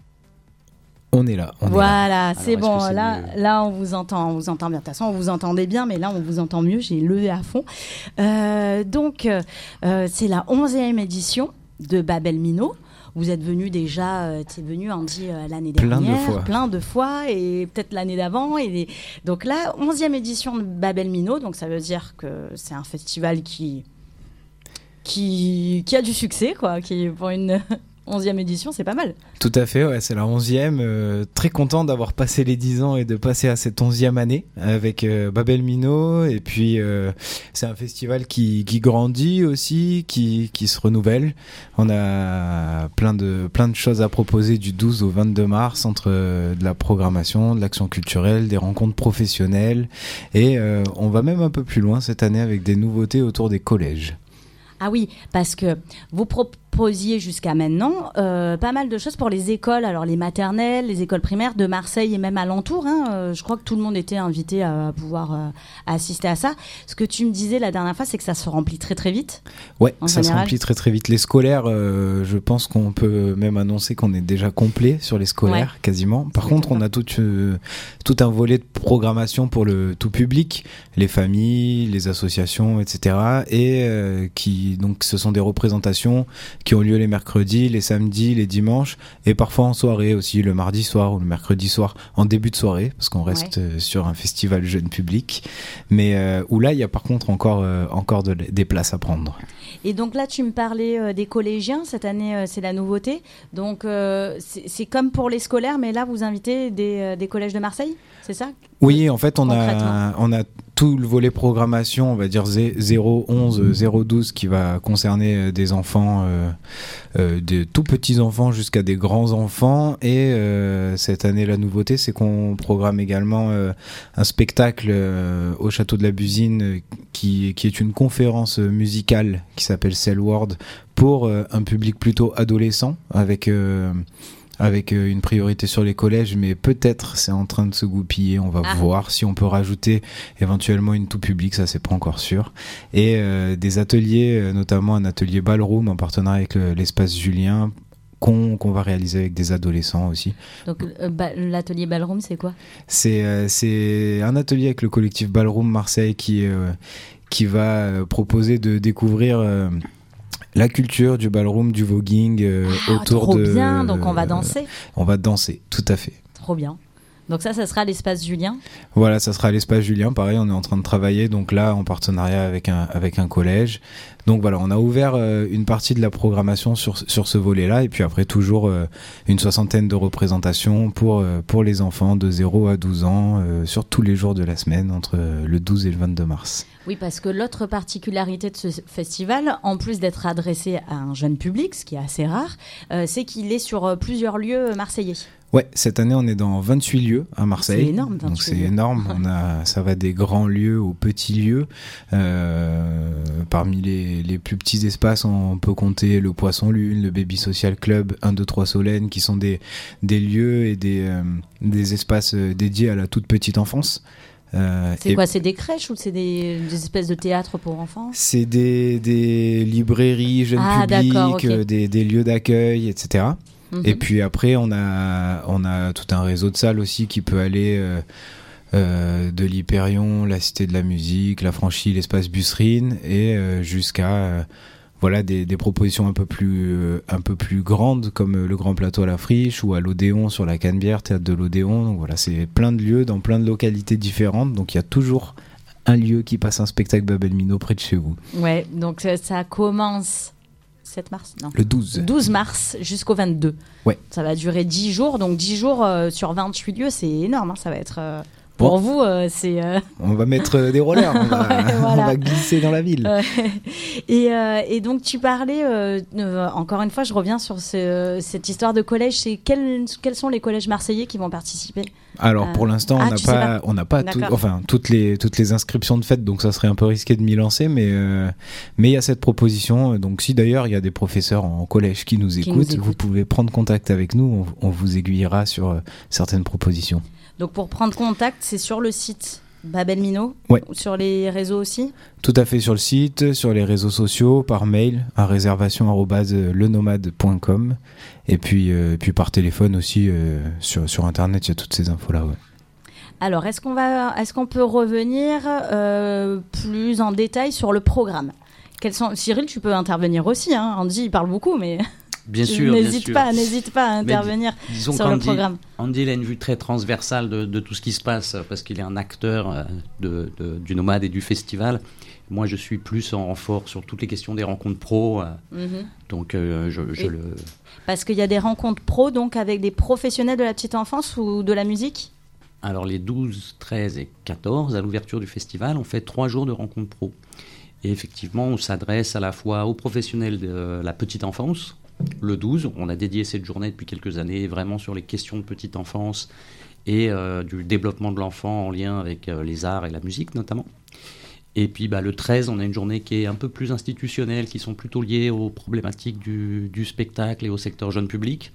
On est là. On voilà, est là. c'est Alors, bon. c'est Là, mieux là, on vous entend, on vous entend bien. De toute façon, on vous entendait bien, mais là, on vous entend mieux. J'ai levé à fond. Euh, donc, euh, c'est la onzième édition de Babel Mino. Vous êtes venu déjà, euh, tu es venu Andy euh, l'année Plein dernière, de fois. plein de fois, et peut-être l'année d'avant. Et les... donc là, onzième édition de Babel Mino. Donc ça veut dire que c'est un festival qui qui qui a du succès, quoi. Qui pour une onzième édition, c'est pas mal. Tout à fait, ouais, c'est la onzième. Euh, très content d'avoir passé les dix ans et de passer à cette onzième année avec euh, Babel Mino. Et puis, euh, c'est un festival qui, qui grandit aussi, qui, qui se renouvelle. On a plein de, plein de choses à proposer du douze au vingt-deux mars entre euh, de la programmation, de l'action culturelle, des rencontres professionnelles. Et euh, on va même un peu plus loin cette année avec des nouveautés autour des collèges. Ah oui, parce que vous proposiez jusqu'à maintenant euh, pas mal de choses pour les écoles, alors les maternelles, les écoles primaires de Marseille et même alentour. Hein, euh, je crois que tout le monde était invité à pouvoir euh, assister à ça. Ce que tu me disais la dernière fois, c'est que ça se remplit très très vite. Ouais, en ça général. se remplit très très vite. Les scolaires, euh, je pense qu'on peut même annoncer qu'on est déjà complet sur les scolaires, ouais. quasiment. Par contre, on a tout, euh, tout un volet de programmation pour le tout public, les familles, les associations, et cetera. Et euh, qui donc ce sont des représentations qui ont lieu les mercredis, les samedis, les dimanches et parfois en soirée aussi, le mardi soir ou le mercredi soir en début de soirée parce qu'on reste ouais. sur un festival jeune public, mais euh, où là il y a par contre encore, euh, encore de, des places à prendre. Et donc là tu me parlais euh, des collégiens, cette année euh, c'est la nouveauté, donc euh, c'est, c'est comme pour les scolaires mais là vous invitez des, euh, des collèges de Marseille, c'est ça ? Oui, en fait on a, on a tout le volet programmation, on va dire zéro onze, zéro douze qui va concerner des enfants, euh, euh, des tout petits enfants jusqu'à des grands enfants. Et euh, cette année, la nouveauté, c'est qu'on programme également euh, un spectacle euh, au Château de la Busine qui, qui est une conférence musicale qui s'appelle Cell World pour euh, un public plutôt adolescent avec... Euh, avec une priorité sur les collèges, mais peut-être c'est en train de se goupiller, on va ah. voir si on peut rajouter éventuellement une tout public, ça c'est pas encore sûr, et euh, des ateliers, notamment un atelier Ballroom en partenariat avec le, l'espace Julien qu'on, qu'on va réaliser avec des adolescents aussi. Donc euh, ba- l'atelier Ballroom c'est quoi ? C'est, euh, c'est un atelier avec le collectif Ballroom Marseille qui, euh, qui va proposer de découvrir... Euh, la culture du ballroom, du voguing euh, ah, autour trop de... Trop bien, donc on va danser. Euh, on va danser, tout à fait. Trop bien. Donc ça, ça sera à l'espace Julien ? Voilà, ça sera à l'espace Julien. Pareil, on est en train de travailler, donc là, en partenariat avec un, avec un collège. Donc voilà, on a ouvert euh, une partie de la programmation sur, sur ce volet-là, et puis après, toujours euh, une soixantaine de représentations pour, euh, pour les enfants de zéro à douze ans, euh, sur tous les jours de la semaine, entre euh, le douze et le vingt-deux mars. Oui, parce que l'autre particularité de ce festival, en plus d'être adressé à un jeune public, ce qui est assez rare, euh, c'est qu'il est sur euh, plusieurs lieux marseillais. Ouais, cette année on est dans vingt-huit lieux à Marseille. C'est énorme, donc c'est lieux. énorme. On a, ça va des grands lieux aux petits lieux. Euh, parmi les, les plus petits espaces, on peut compter le Poisson Lune, le Baby Social Club, un, deux, trois Solène, qui sont des des lieux et des euh, des espaces dédiés à la toute petite enfance. Euh, c'est quoi, c'est des crèches ou c'est des, des espèces de théâtres pour enfants? C'est des, des librairies jeunes ah, publics, okay. des, des lieux d'accueil, et cetera. Mm-hmm. Et puis après, on a, on a tout un réseau de salles aussi qui peut aller euh, euh, de l'Hyperion, la Cité de la Musique, la Franchie, l'espace Busserine, et euh, jusqu'à euh, voilà, des, des propositions un peu, plus, euh, un peu plus grandes, comme euh, le Grand Plateau à la Friche ou à l'Odéon sur la Canebière, théâtre de l'Odéon. Donc voilà, c'est plein de lieux dans plein de localités différentes. Donc il y a toujours un lieu qui passe un spectacle Babel Minot près de chez vous. Ouais, donc ça, ça commence... sept mars, non. Le douze. douze mars jusqu'au vingt-deux. Ouais. Ça va durer dix jours, donc dix jours euh, sur vingt-huit lieux, c'est énorme. Hein, ça va être... Euh, pour bon. vous, euh, c'est... Euh... On va mettre euh, des rollers, on va, ouais, voilà. on va glisser dans la ville. Euh, et, euh, et donc, tu parlais, euh, euh, encore une fois, je reviens sur ce, cette histoire de collège. C'est quels, quels sont les collèges marseillais qui vont participer? Alors, euh... pour l'instant, ah, on n'a pas, pas, on n'a pas tout, enfin, toutes, les, toutes les inscriptions de fait, donc ça serait un peu risqué de m'y lancer, mais euh, mais il y a cette proposition. Donc, si d'ailleurs, il y a des professeurs en collège qui nous, qui écoutent, nous écoutent, vous pouvez prendre contact avec nous, on, on vous aiguillera sur euh, certaines propositions. Donc pour prendre contact, c'est sur le site Babel Minot, ouais. Sur les réseaux aussi? Tout à fait, sur le site, sur les réseaux sociaux, par mail à réservation arobase lenomade point com et puis, euh, puis par téléphone aussi, euh, sur, sur Internet, il y a toutes ces infos-là. Ouais. Alors, est-ce qu'on, va, est-ce qu'on peut revenir euh, plus en détail sur le programme? Quels sont... Cyril, tu peux intervenir aussi, hein. Andy, il parle beaucoup, mais... Bien sûr, n'hésite bien pas, sûr. n'hésite pas à intervenir dis, disons sur le programme. Andy, il a une vue très transversale de, de tout ce qui se passe parce qu'il est un acteur de, de, du Nomade et du festival. Moi, je suis plus en renfort sur toutes les questions des rencontres pro. Mm-hmm. Donc, euh, je, je le... Parce qu'il y a des rencontres pro, donc avec des professionnels de la petite enfance ou de la musique? Alors, les douze, treize et quatorze, à l'ouverture du festival, on fait trois jours de rencontres pro. Et effectivement, on s'adresse à la fois aux professionnels de la petite enfance. Le douze, on a dédié cette journée depuis quelques années vraiment sur les questions de petite enfance et euh, du développement de l'enfant en lien avec euh, les arts et la musique notamment. Et puis bah, le treize, on a une journée qui est un peu plus institutionnelle, qui sont plutôt liées aux problématiques du, du spectacle et au secteur jeune public.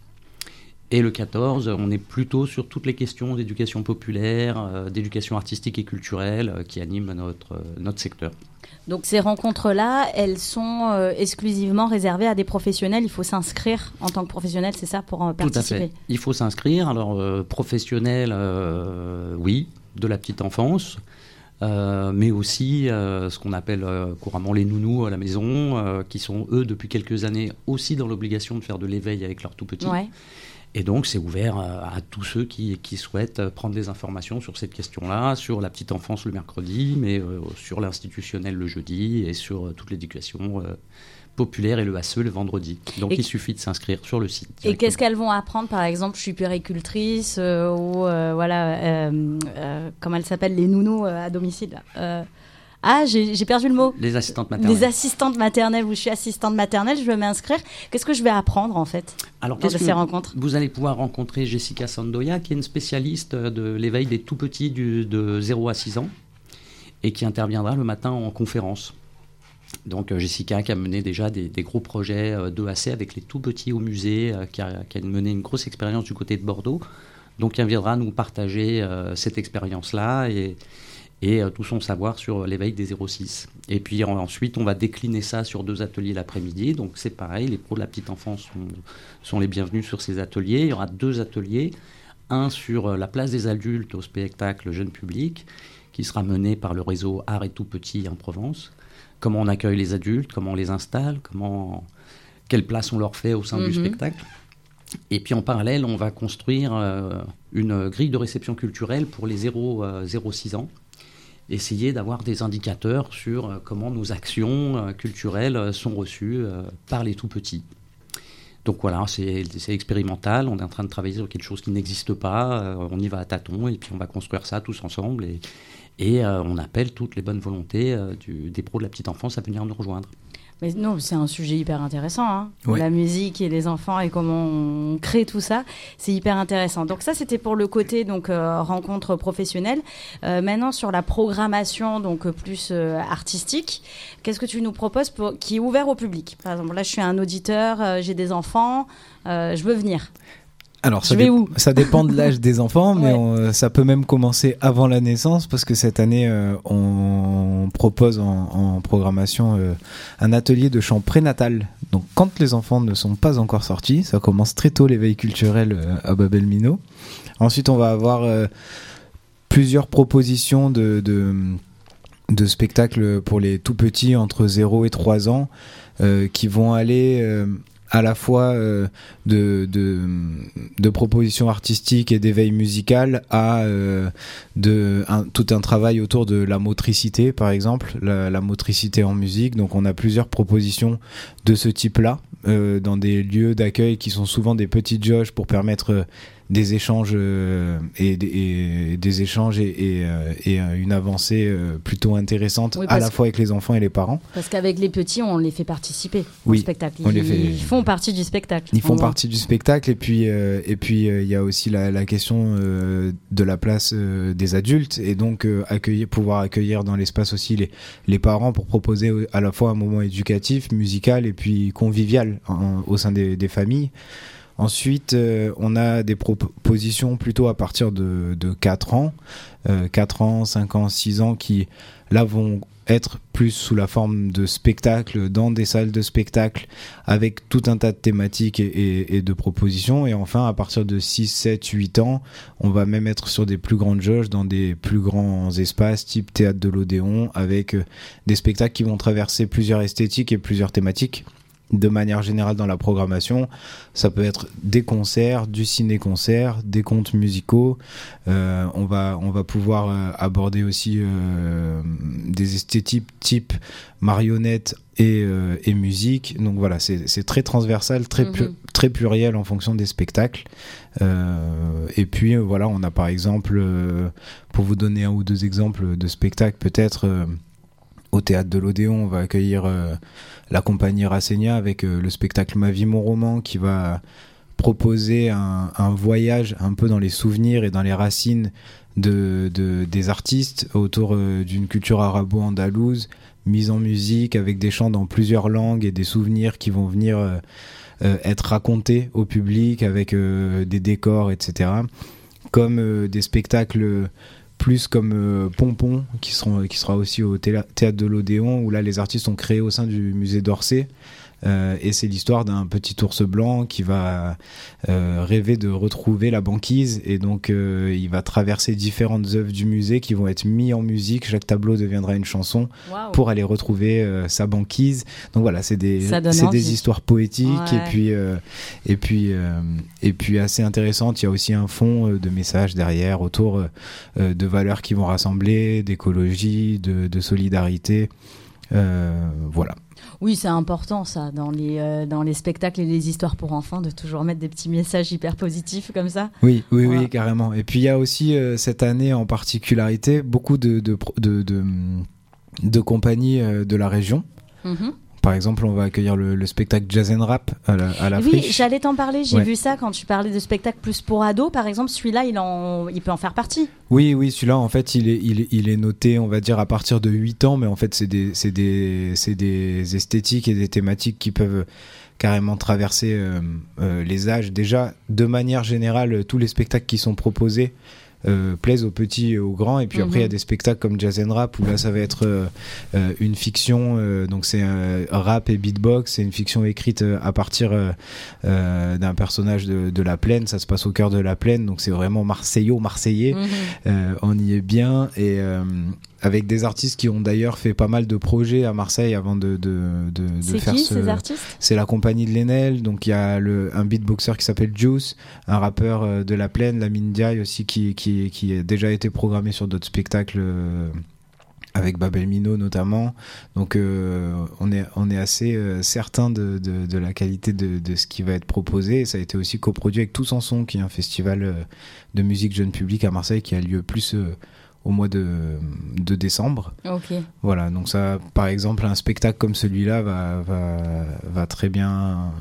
Et le quatorze, on est plutôt sur toutes les questions d'éducation populaire, euh, d'éducation artistique et culturelle euh, qui animent notre, euh, notre secteur. Donc ces rencontres-là, elles sont euh, exclusivement réservées à des professionnels. Il faut s'inscrire en tant que professionnel, c'est ça, pour euh, participer? Tout à fait. Il faut s'inscrire. Alors, euh, professionnel, euh, oui, de la petite enfance, euh, mais aussi euh, ce qu'on appelle euh, couramment les nounous à la maison, euh, qui sont, eux, depuis quelques années, aussi dans l'obligation de faire de l'éveil avec leurs tout-petits. Ouais. Et donc, c'est ouvert à, à tous ceux qui, qui souhaitent prendre des informations sur cette question-là, sur la petite enfance le mercredi, mais euh, sur l'institutionnel le jeudi et sur euh, toute l'éducation euh, populaire et le A S E le vendredi. Donc, et il suffit de s'inscrire sur le site. Et qu'est-ce qu'elles vont apprendre? Par exemple, je suis puéricultrice euh, ou, euh, voilà, euh, euh, comment elles s'appellent, les nounous euh, à domicile là. Euh, Ah, j'ai, j'ai perdu le mot. Les assistantes maternelles. Les assistantes maternelles, où je suis assistante maternelle, je veux m'inscrire. Qu'est-ce que je vais apprendre, en fait, Alors, lors de ces rencontres? Vous allez pouvoir rencontrer Jessica Sandoya, qui est une spécialiste de l'éveil des tout-petits du, de zéro à six ans, et qui interviendra le matin en conférence. Donc, Jessica qui a mené déjà des, des gros projets d'E A C avec les tout-petits au musée, qui a, qui a mené une grosse expérience du côté de Bordeaux. Donc, elle viendra nous partager euh, cette expérience-là et... et euh, tout son savoir sur l'éveil des zéro six. Et puis en, ensuite, on va décliner ça sur deux ateliers l'après-midi. Donc c'est pareil, les pros de la petite enfance sont, sont les bienvenus sur ces ateliers. Il y aura deux ateliers, un sur euh, la place des adultes au spectacle jeune public, qui sera mené par le réseau Art et Tout Petit en Provence. Comment on accueille les adultes, comment on les installe, comment, quelle place on leur fait au sein mm-hmm. du spectacle. Et puis en parallèle, on va construire euh, une grille de réception culturelle pour les zéro six ans. Essayer d'avoir des indicateurs sur euh, comment nos actions euh, culturelles euh, sont reçues euh, par les tout-petits. Donc voilà, c'est, c'est expérimental, on est en train de travailler sur quelque chose qui n'existe pas, euh, on y va à tâtons et puis on va construire ça tous ensemble et, et euh, on appelle toutes les bonnes volontés euh, du, des pros de la petite enfance à venir nous rejoindre. Mais non, c'est un sujet hyper intéressant, hein. Ouais. La musique et les enfants et comment on crée tout ça, c'est hyper intéressant. Donc ça, c'était pour le côté donc euh, rencontre professionnelle. Euh, maintenant, sur la programmation donc plus euh, artistique, qu'est-ce que tu nous proposes pour, qui est ouvert au public? Par exemple, là, je suis un auditeur, euh, j'ai des enfants, euh, je veux venir. Alors, ça, Je vais dé- où ça dépend de l'âge des enfants, mais Ouais. on- ça peut même commencer avant la naissance, parce que cette année, euh, on propose en, en programmation euh, un atelier de chant prénatal. Donc, quand les enfants ne sont pas encore sortis, ça commence très tôt l'éveil culturel euh, à Babel Mino. Ensuite, on va avoir euh, plusieurs propositions de, de, de spectacles pour les tout petits, entre zéro et trois ans, euh, qui vont aller... Euh, à la fois euh, de, de, de propositions artistiques et d'éveil musical à euh, de, un, tout un travail autour de la motricité, par exemple, la, la motricité en musique. Donc on a plusieurs propositions de ce type-là euh, dans des lieux d'accueil qui sont souvent des petites jauges pour permettre euh, des échanges euh, et, et des échanges et, et, euh, et euh, une avancée euh, plutôt intéressante Oui, à parce la fois avec les enfants et les parents. Parce qu'avec les petits, on les fait participer Oui, au spectacle. on Ils, les fait- ils font partie du spectacle. Ils font En gros. partie du spectacle et puis euh, et puis il euh, y a aussi la, la question euh, de la place euh, des adultes et donc euh, accueillir, pouvoir accueillir dans l'espace aussi les, les parents pour proposer à la fois un moment éducatif, musical et puis convivial en- au sein des, des familles. Ensuite, euh, on a des propositions plutôt à partir de, de quatre ans, euh, quatre ans, cinq ans, six ans, qui là vont être plus sous la forme de spectacles dans des salles de spectacle avec tout un tas de thématiques et, et, et de propositions. Et enfin, à partir de six, sept, huit ans, on va même être sur des plus grandes jauges dans des plus grands espaces type Théâtre de l'Odéon avec euh, des spectacles qui vont traverser plusieurs esthétiques et plusieurs thématiques. De manière générale dans la programmation, ça peut être des concerts, du ciné-concert, des contes musicaux. Euh, on va on va pouvoir euh, aborder aussi euh, des esthétiques type marionnette et, euh, et musique. Donc voilà, c'est c'est très transversal, très Mhm. pu- très pluriel en fonction des spectacles. Euh, et puis euh, voilà, on a par exemple, euh, pour vous donner un ou deux exemples de spectacles, peut-être. Euh, Au Théâtre de l'Odéon, on va accueillir euh, la compagnie Rassénia avec euh, le spectacle Ma vie, mon roman, qui va proposer un, un voyage un peu dans les souvenirs et dans les racines de, de, des artistes autour euh, d'une culture arabo-andalouse, mise en musique avec des chants dans plusieurs langues et des souvenirs qui vont venir euh, euh, être racontés au public avec euh, des décors, et cetera. Comme euh, des spectacles plus comme euh, Pompon, qui, seront, qui sera aussi au Théla- Théâtre de l'Odéon, où là les artistes sont créés au sein du musée d'Orsay. Euh, et c'est l'histoire d'un petit ours blanc qui va euh, rêver de retrouver la banquise, et donc euh, il va traverser différentes œuvres du musée qui vont être mises en musique. Chaque tableau deviendra une chanson Waouh. pour aller retrouver euh, sa banquise. Donc voilà, c'est des Ça donne c'est envie. des histoires poétiques Ouais. et puis euh, et puis euh, et puis assez intéressantes. Il y a aussi un fond euh, de messages derrière autour euh, de valeurs qui vont rassembler, d'écologie, de, de solidarité. Euh, voilà. Oui, c'est important ça, dans les, euh, dans les spectacles et les histoires pour enfants, de toujours mettre des petits messages hyper positifs comme ça. Oui, oui, Voilà. oui, carrément. Et puis il y a aussi euh, cette année en particularité beaucoup de, de, pro- de, de, de compagnies euh, de la région. Mhm. Par exemple, on va accueillir le, le spectacle Jazz and Rap à la, à la Oui, Friche. j'allais t'en parler, j'ai Ouais. vu ça quand tu parlais de spectacles plus pour ados, par exemple, celui-là, il, en... il peut en faire partie. Oui, oui, celui-là, en fait, il est, il, est- il est noté, on va dire, à partir de huit ans, mais en fait, c'est des, c'est des, c'est des esthétiques et des thématiques qui peuvent carrément traverser euh, euh, les âges. Déjà, de manière générale, tous les spectacles qui sont proposés euh, plaisent aux petits et aux grands. Et puis après, il y a des spectacles comme Jazz and Rap, où là, ça va être euh, euh, une fiction, euh, donc c'est euh, rap et beatbox, c'est une fiction écrite euh, à partir euh, euh, d'un personnage de, de la plaine. Ça se passe au cœur de la plaine, donc c'est vraiment marseillot, marseillais. Mhm. Euh, on y est bien, et euh, avec des artistes qui ont d'ailleurs fait pas mal de projets à Marseille avant de, de, de, de C'est faire qui, ce... ces artistes ? C'est la compagnie de l'Enel, donc il y a le, un beatboxer qui s'appelle Juice, un rappeur euh, de la plaine, Lamine Diaye aussi, qui, qui, qui a déjà été programmé sur d'autres spectacles euh, avec Babel Mino notamment. Donc euh, on, est, on est assez euh, certain de, de, de la qualité de, de ce qui va être proposé. Et ça a été aussi coproduit avec Tous en Son, qui est un festival euh, de musique jeune public à Marseille qui a lieu plus euh, au mois de, de décembre. Ok. Voilà, donc ça, par exemple, un spectacle comme celui-là va, va, va très bien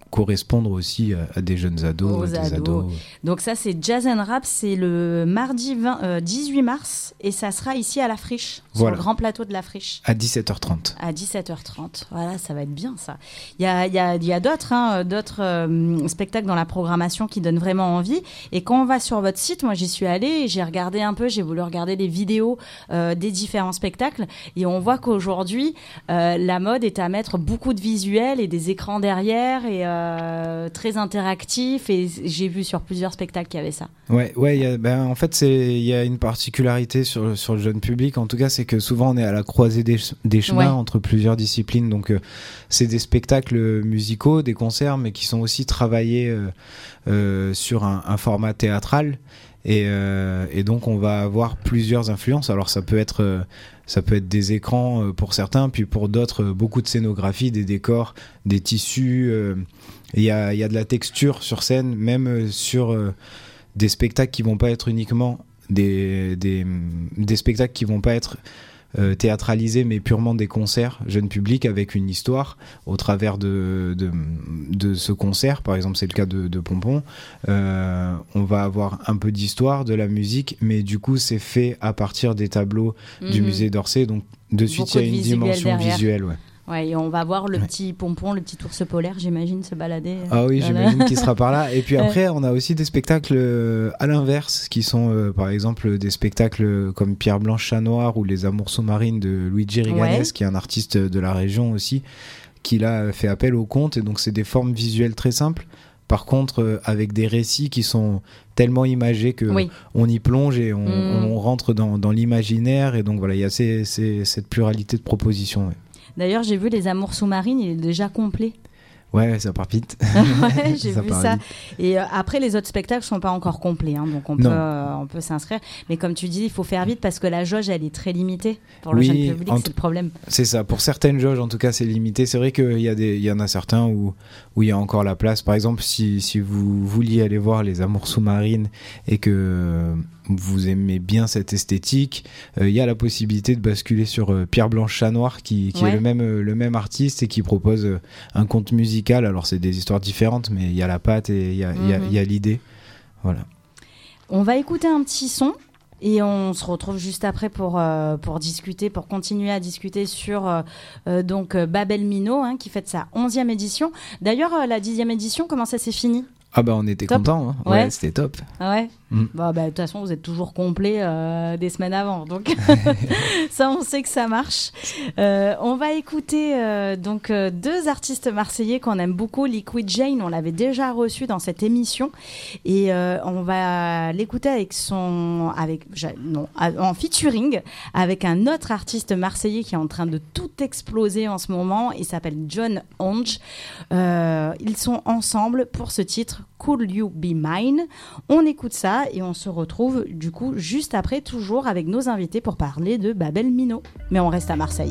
correspondre aussi à, à des jeunes ados, Aux à des ados. ados. Donc ça, c'est Jazz and Rap, c'est le mardi vingt, euh, dix-huit mars, et ça sera ici à la Friche, Voilà. sur le grand plateau de la Friche. À dix-sept heures trente. À dix-sept heures trente. Voilà, ça va être bien, ça. Il y a, il y a, il y a d'autres, hein, d'autres euh, spectacles dans la programmation qui donnent vraiment envie. Et quand on va sur votre site, moi j'y suis allée, et j'ai regardé un peu, j'ai voulu regarder des vidéos euh, des différents spectacles, et on voit qu'aujourd'hui, euh, la mode est à mettre beaucoup de visuels et des écrans derrière, et euh, très interactif, et j'ai vu sur plusieurs spectacles qu'il y avait ça. Ouais, ouais. Y a, ben, en fait, c'est il y a une particularité sur sur le jeune public. En tout cas, c'est que souvent on est à la croisée des, des chemins Ouais. entre plusieurs disciplines. Donc, euh, c'est des spectacles musicaux, des concerts, mais qui sont aussi travaillés euh, euh, sur un, un format théâtral. Et, euh, et donc, on va avoir plusieurs influences. Alors, ça peut être euh, ça peut être des écrans euh, pour certains, puis pour d'autres, euh, beaucoup de scénographie, des décors, des tissus. euh, Il y a, il y a de la texture sur scène, même euh, sur euh, des spectacles qui vont pas être uniquement des, des, des spectacles qui vont pas être euh, théâtralisés, mais purement des concerts jeunes publics avec une histoire au travers de, de, de ce concert. Par exemple, c'est le cas de, de Pompon. Euh, on va avoir un peu d'histoire, de la musique, mais du coup, c'est fait à partir des tableaux Mhm. du musée d'Orsay. Donc, de suite, Beaucoup il y a de une visuels dimension derrière. visuelle. Ouais. Ouais, et on va voir le Ouais. petit Pompon, le petit ours polaire, j'imagine, se balader. euh, Ah oui, dans j'imagine la- qu'il sera par là. Et puis Ouais. après, on a aussi des spectacles euh, à l'inverse, qui sont euh, par exemple des spectacles comme Pierre Blanche Chat Noir ou Les Amours sous-marines de Luigi Riganes, Ouais. qui est un artiste de la région aussi, qui là fait appel au conte. Et donc c'est des formes visuelles très simples. Par contre, euh, avec des récits qui sont tellement imagés que Oui. on y plonge et on, Mm. on rentre dans, dans l'imaginaire. Et donc voilà, il y a ces, ces- cette pluralité de propositions. Ouais, D'ailleurs, j'ai vu Les Amours sous-marines, il est déjà complet. ouais, ça part vite. Ouais, j'ai Ça vu part ça. vite. Et euh, après, les autres spectacles sont pas encore complets, hein, donc on peut, Non. euh, on peut s'inscrire. Mais comme tu dis, il faut faire vite parce que la jauge, elle est très limitée pour le Oui, jeune public, en c'est t- le problème. C'est ça. Pour certaines jauges, en tout cas, c'est limité. C'est vrai qu'il y a des, il y en a certains où, où il y a encore la place. Par exemple, si, si vous vouliez aller voir Les Amours sous-marines et que vous aimez bien cette esthétique, euh, il y a la possibilité de basculer sur euh, Pierre Blanche Chat Noir, qui, qui Ouais. est le même, euh, le même artiste et qui propose euh, un conte musical. Alors, c'est des histoires différentes, mais il y a la patte et il y a, il y a- Mhm. il y a l'idée. Voilà. On va écouter un petit son et on se retrouve juste après pour, euh, pour discuter, pour continuer à discuter sur euh, euh, donc euh, Babel Mino, hein, qui fête sa onzième édition. D'ailleurs, euh, la dixième édition, comment ça s'est fini? Ah bah, on était Top. contents. Hein. Ouais. Ouais, c'était top. Ah ouais. Mm. Bah, bah, de toute façon, vous êtes toujours complet euh, des semaines avant, donc ça, on sait que ça marche. Euh, on va écouter euh, donc euh, deux artistes marseillais qu'on aime beaucoup. Liquid Jane, on l'avait déjà reçu dans cette émission, et euh, on va l'écouter avec son, avec ja- non, à- en featuring avec un autre artiste marseillais qui est en train de tout exploser en ce moment. Il s'appelle John Onge. Euh, ils sont ensemble pour ce titre Could You Be Mine. On écoute ça et on se retrouve du coup juste après, toujours avec nos invités pour parler de Babel Mino. Mais on reste à Marseille.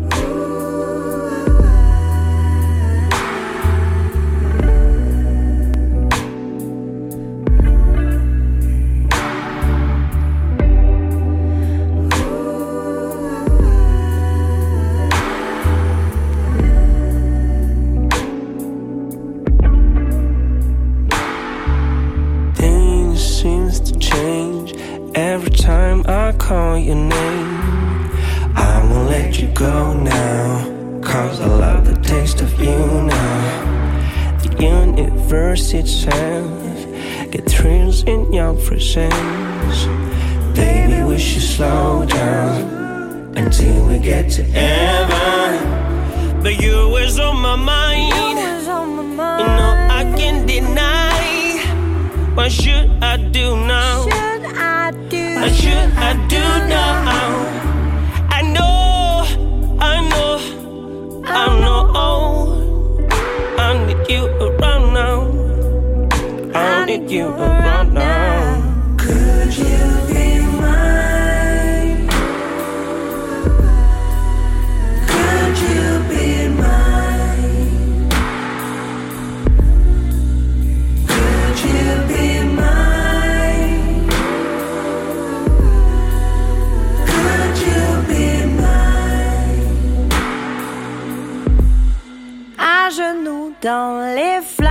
Things seems to change every time I call your name. I won't let you go now, cause I love the taste of you now. The universe itself get thrills in your presence. Baby, we should slow down until we get to heaven. But you was on my mind, you know I can't deny. What should I do now? Should I do? What should I do now? I know, I know, I know. I need you around now. I need you around now. Could you be mine? Could you be mine? Could you be mine? Could you be mine? À genoux dans les flammes.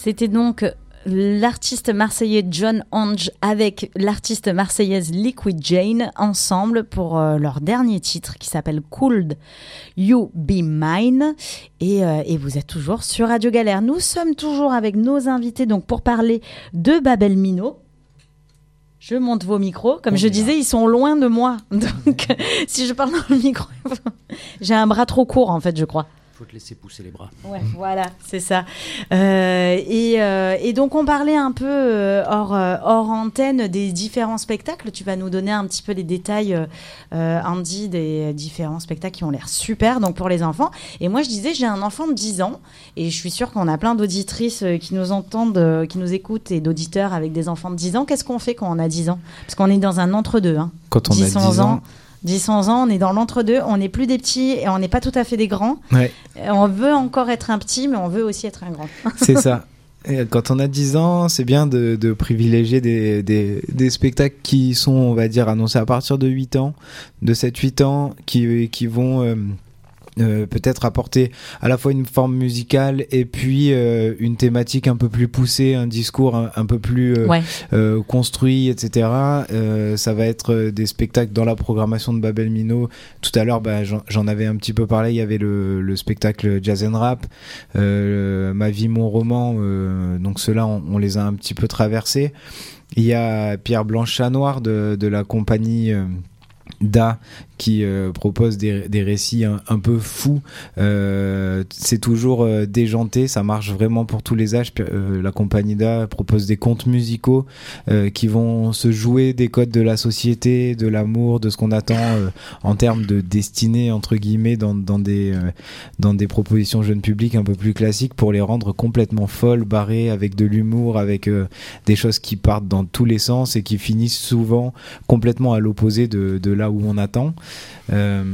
C'était donc l'artiste marseillais John Ange avec l'artiste marseillaise Liquid Jane ensemble pour euh, leur dernier titre qui s'appelle Could You Be Mine et, euh, et vous êtes toujours sur Radio Galère. Nous sommes toujours avec nos invités donc pour parler de Babel Mino. Je monte vos micros. Comme je disais, ils sont loin de moi. Donc, si je parle dans le micro, j'ai un bras trop court, en fait, je crois. Faut te laisser pousser les bras. Ouais, voilà, c'est ça. Euh, et, euh, et donc, on parlait un peu euh, hors, euh, hors antenne des différents spectacles. Tu vas nous donner un petit peu les détails, euh, Andy, des différents spectacles qui ont l'air super donc pour les enfants. Et moi, je disais, j'ai un enfant de dix ans et je suis sûre qu'on a plein d'auditrices qui nous entendent, euh, qui nous écoutent et d'auditeurs avec des enfants de dix ans. Qu'est-ce qu'on fait quand on a dix ans ? Parce qu'on est dans un entre-deux. Hein. Quand on dix, a dix ans... dix onze ans, on est dans l'entre-deux, on n'est plus des petits et on n'est pas tout à fait des grands. Ouais. On veut encore être un petit, mais on veut aussi être un grand. C'est ça. Et quand on a dix ans, c'est bien de, de privilégier des, des, des spectacles qui sont, on va dire, annoncés à partir de huit ans, de sept huit ans, qui, qui vont... Euh, Euh, peut-être apporter à la fois une forme musicale et puis euh, une thématique un peu plus poussée, un discours un, un peu plus euh, ouais. euh, construit, et cetera. Euh, ça va être des spectacles dans la programmation de Babel Mino. Tout à l'heure, bah, j'en, j'en avais un petit peu parlé. Il y avait le, le spectacle Jazz and Rap, euh, Ma vie, mon roman. Euh, donc ceux-là, on, on les a un petit peu traversés. Il y a Pierre Blanche-Chat Noir de, de la compagnie euh, Da qui euh, propose des, des récits un, un peu fous. Euh, c'est toujours euh, déjanté, ça marche vraiment pour tous les âges. Euh, la compagnie Da propose des contes musicaux euh, qui vont se jouer des codes de la société, de l'amour, de ce qu'on attend euh, en termes de destinée entre guillemets dans, dans des euh, dans des propositions jeunes publics un peu plus classiques pour les rendre complètement folles, barrées, avec de l'humour, avec euh, des choses qui partent dans tous les sens et qui finissent souvent complètement à l'opposé de, de là où on attend. Il euh,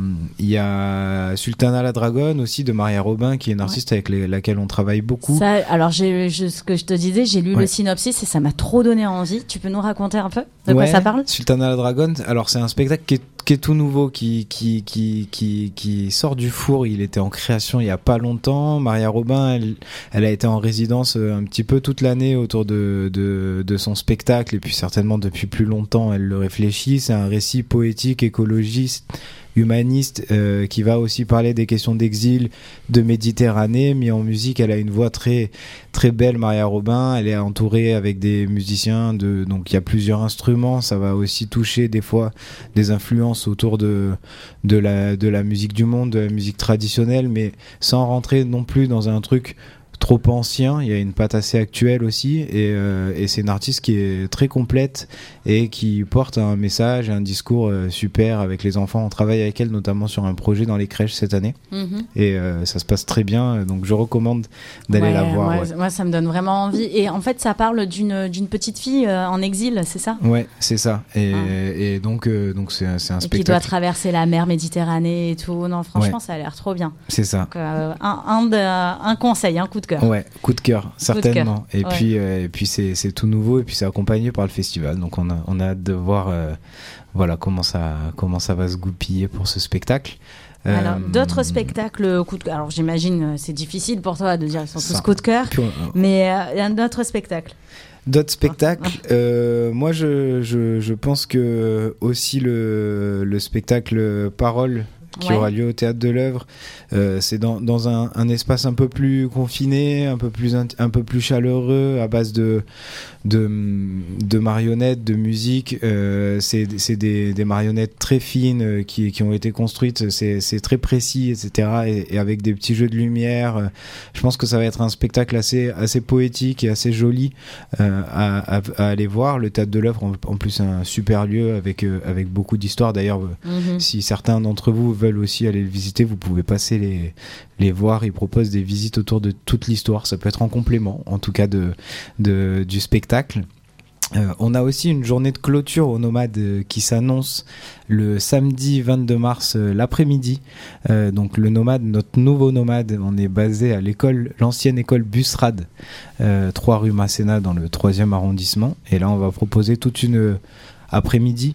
y a Sultana la Dragonne aussi de Maria Robin qui est une artiste ouais. avec les, laquelle on travaille beaucoup. Ça, alors j'ai, je, ce que je te disais, j'ai lu ouais. le synopsis et ça m'a trop donné envie. Tu peux nous raconter un peu de ouais, quoi ça parle ? Sultana la Dragonne, alors c'est un spectacle qui est qui est tout nouveau, qui, qui, qui, qui, qui sort du four. Il était en création il y a pas longtemps. Maria Robin, elle, elle a été en résidence un petit peu toute l'année autour de, de, de son spectacle et puis certainement depuis plus longtemps, elle le réfléchit. C'est un récit poétique, écologiste, humaniste euh, qui va aussi parler des questions d'exil, de Méditerranée, mis en musique. Elle a une voix très très belle, Maria Robin. Elle est entourée avec des musiciens, de, donc il y a plusieurs instruments. Ça va aussi toucher des fois des influences autour de de la de la musique du monde, de la musique traditionnelle, mais sans rentrer non plus dans un truc trop ancien. Il y a une patte assez actuelle aussi et, euh, et c'est une artiste qui est très complète et qui porte un message, un discours euh, super avec les enfants. On travaille avec elle notamment sur un projet dans les crèches cette année mm-hmm. et euh, ça se passe très bien, donc je recommande d'aller ouais, la voir. Moi, ouais. moi ça me donne vraiment envie et en fait ça parle d'une, d'une petite fille euh, en exil, c'est ça ? Ouais, c'est ça et, ah. et donc, euh, donc c'est, c'est un et spectacle qui doit traverser la mer Méditerranée et tout. Non, franchement ouais. ça a l'air trop bien. C'est ça. Donc, euh, un, un, de, un conseil, un coup de cœur. Ouais, coup de cœur, certainement. Coup de cœur. Et ouais. puis, euh, et puis c'est, c'est tout nouveau et puis c'est accompagné par le festival. Donc on a, on a hâte de voir euh, voilà, comment, ça, comment ça va se goupiller pour ce spectacle. Alors, euh, d'autres spectacles coup de cœur. Alors j'imagine c'est difficile pour toi de dire ils sont tous ça. coup de cœur, puis on, mais euh, un autre spectacle. D'autres spectacles, euh, moi je, je, je pense que aussi le, le spectacle Parole qui ouais. aura lieu au Théâtre de l'Œuvre, euh, c'est dans, dans un, un espace un peu plus confiné, un peu plus, un peu plus chaleureux, à base de, de, de marionnettes, de musique. Euh, c'est c'est des, des marionnettes très fines euh, qui, qui ont été construites, c'est, c'est très précis, et cetera. Et, et avec des petits jeux de lumière. Je pense que ça va être un spectacle assez, assez poétique et assez joli euh, à, à, à aller voir. Le Théâtre de l'Œuvre, en, en plus, c'est un super lieu avec, euh, avec beaucoup d'histoires. D'ailleurs, mm-hmm. si certains d'entre vous veulent aussi aller le visiter, vous pouvez passer les, les voir. Ils proposent des visites autour de toute l'histoire, ça peut être en complément en tout cas de, de, du spectacle. Euh, on a aussi une journée de clôture au Nomade euh, qui s'annonce le samedi vingt-deux mars euh, l'après-midi. Euh, donc le Nomade, notre nouveau Nomade, on est basé à l'école, l'ancienne école Busrad, euh, trois rue Masséna dans le troisième arrondissement. Et là on va proposer toute une euh, après-midi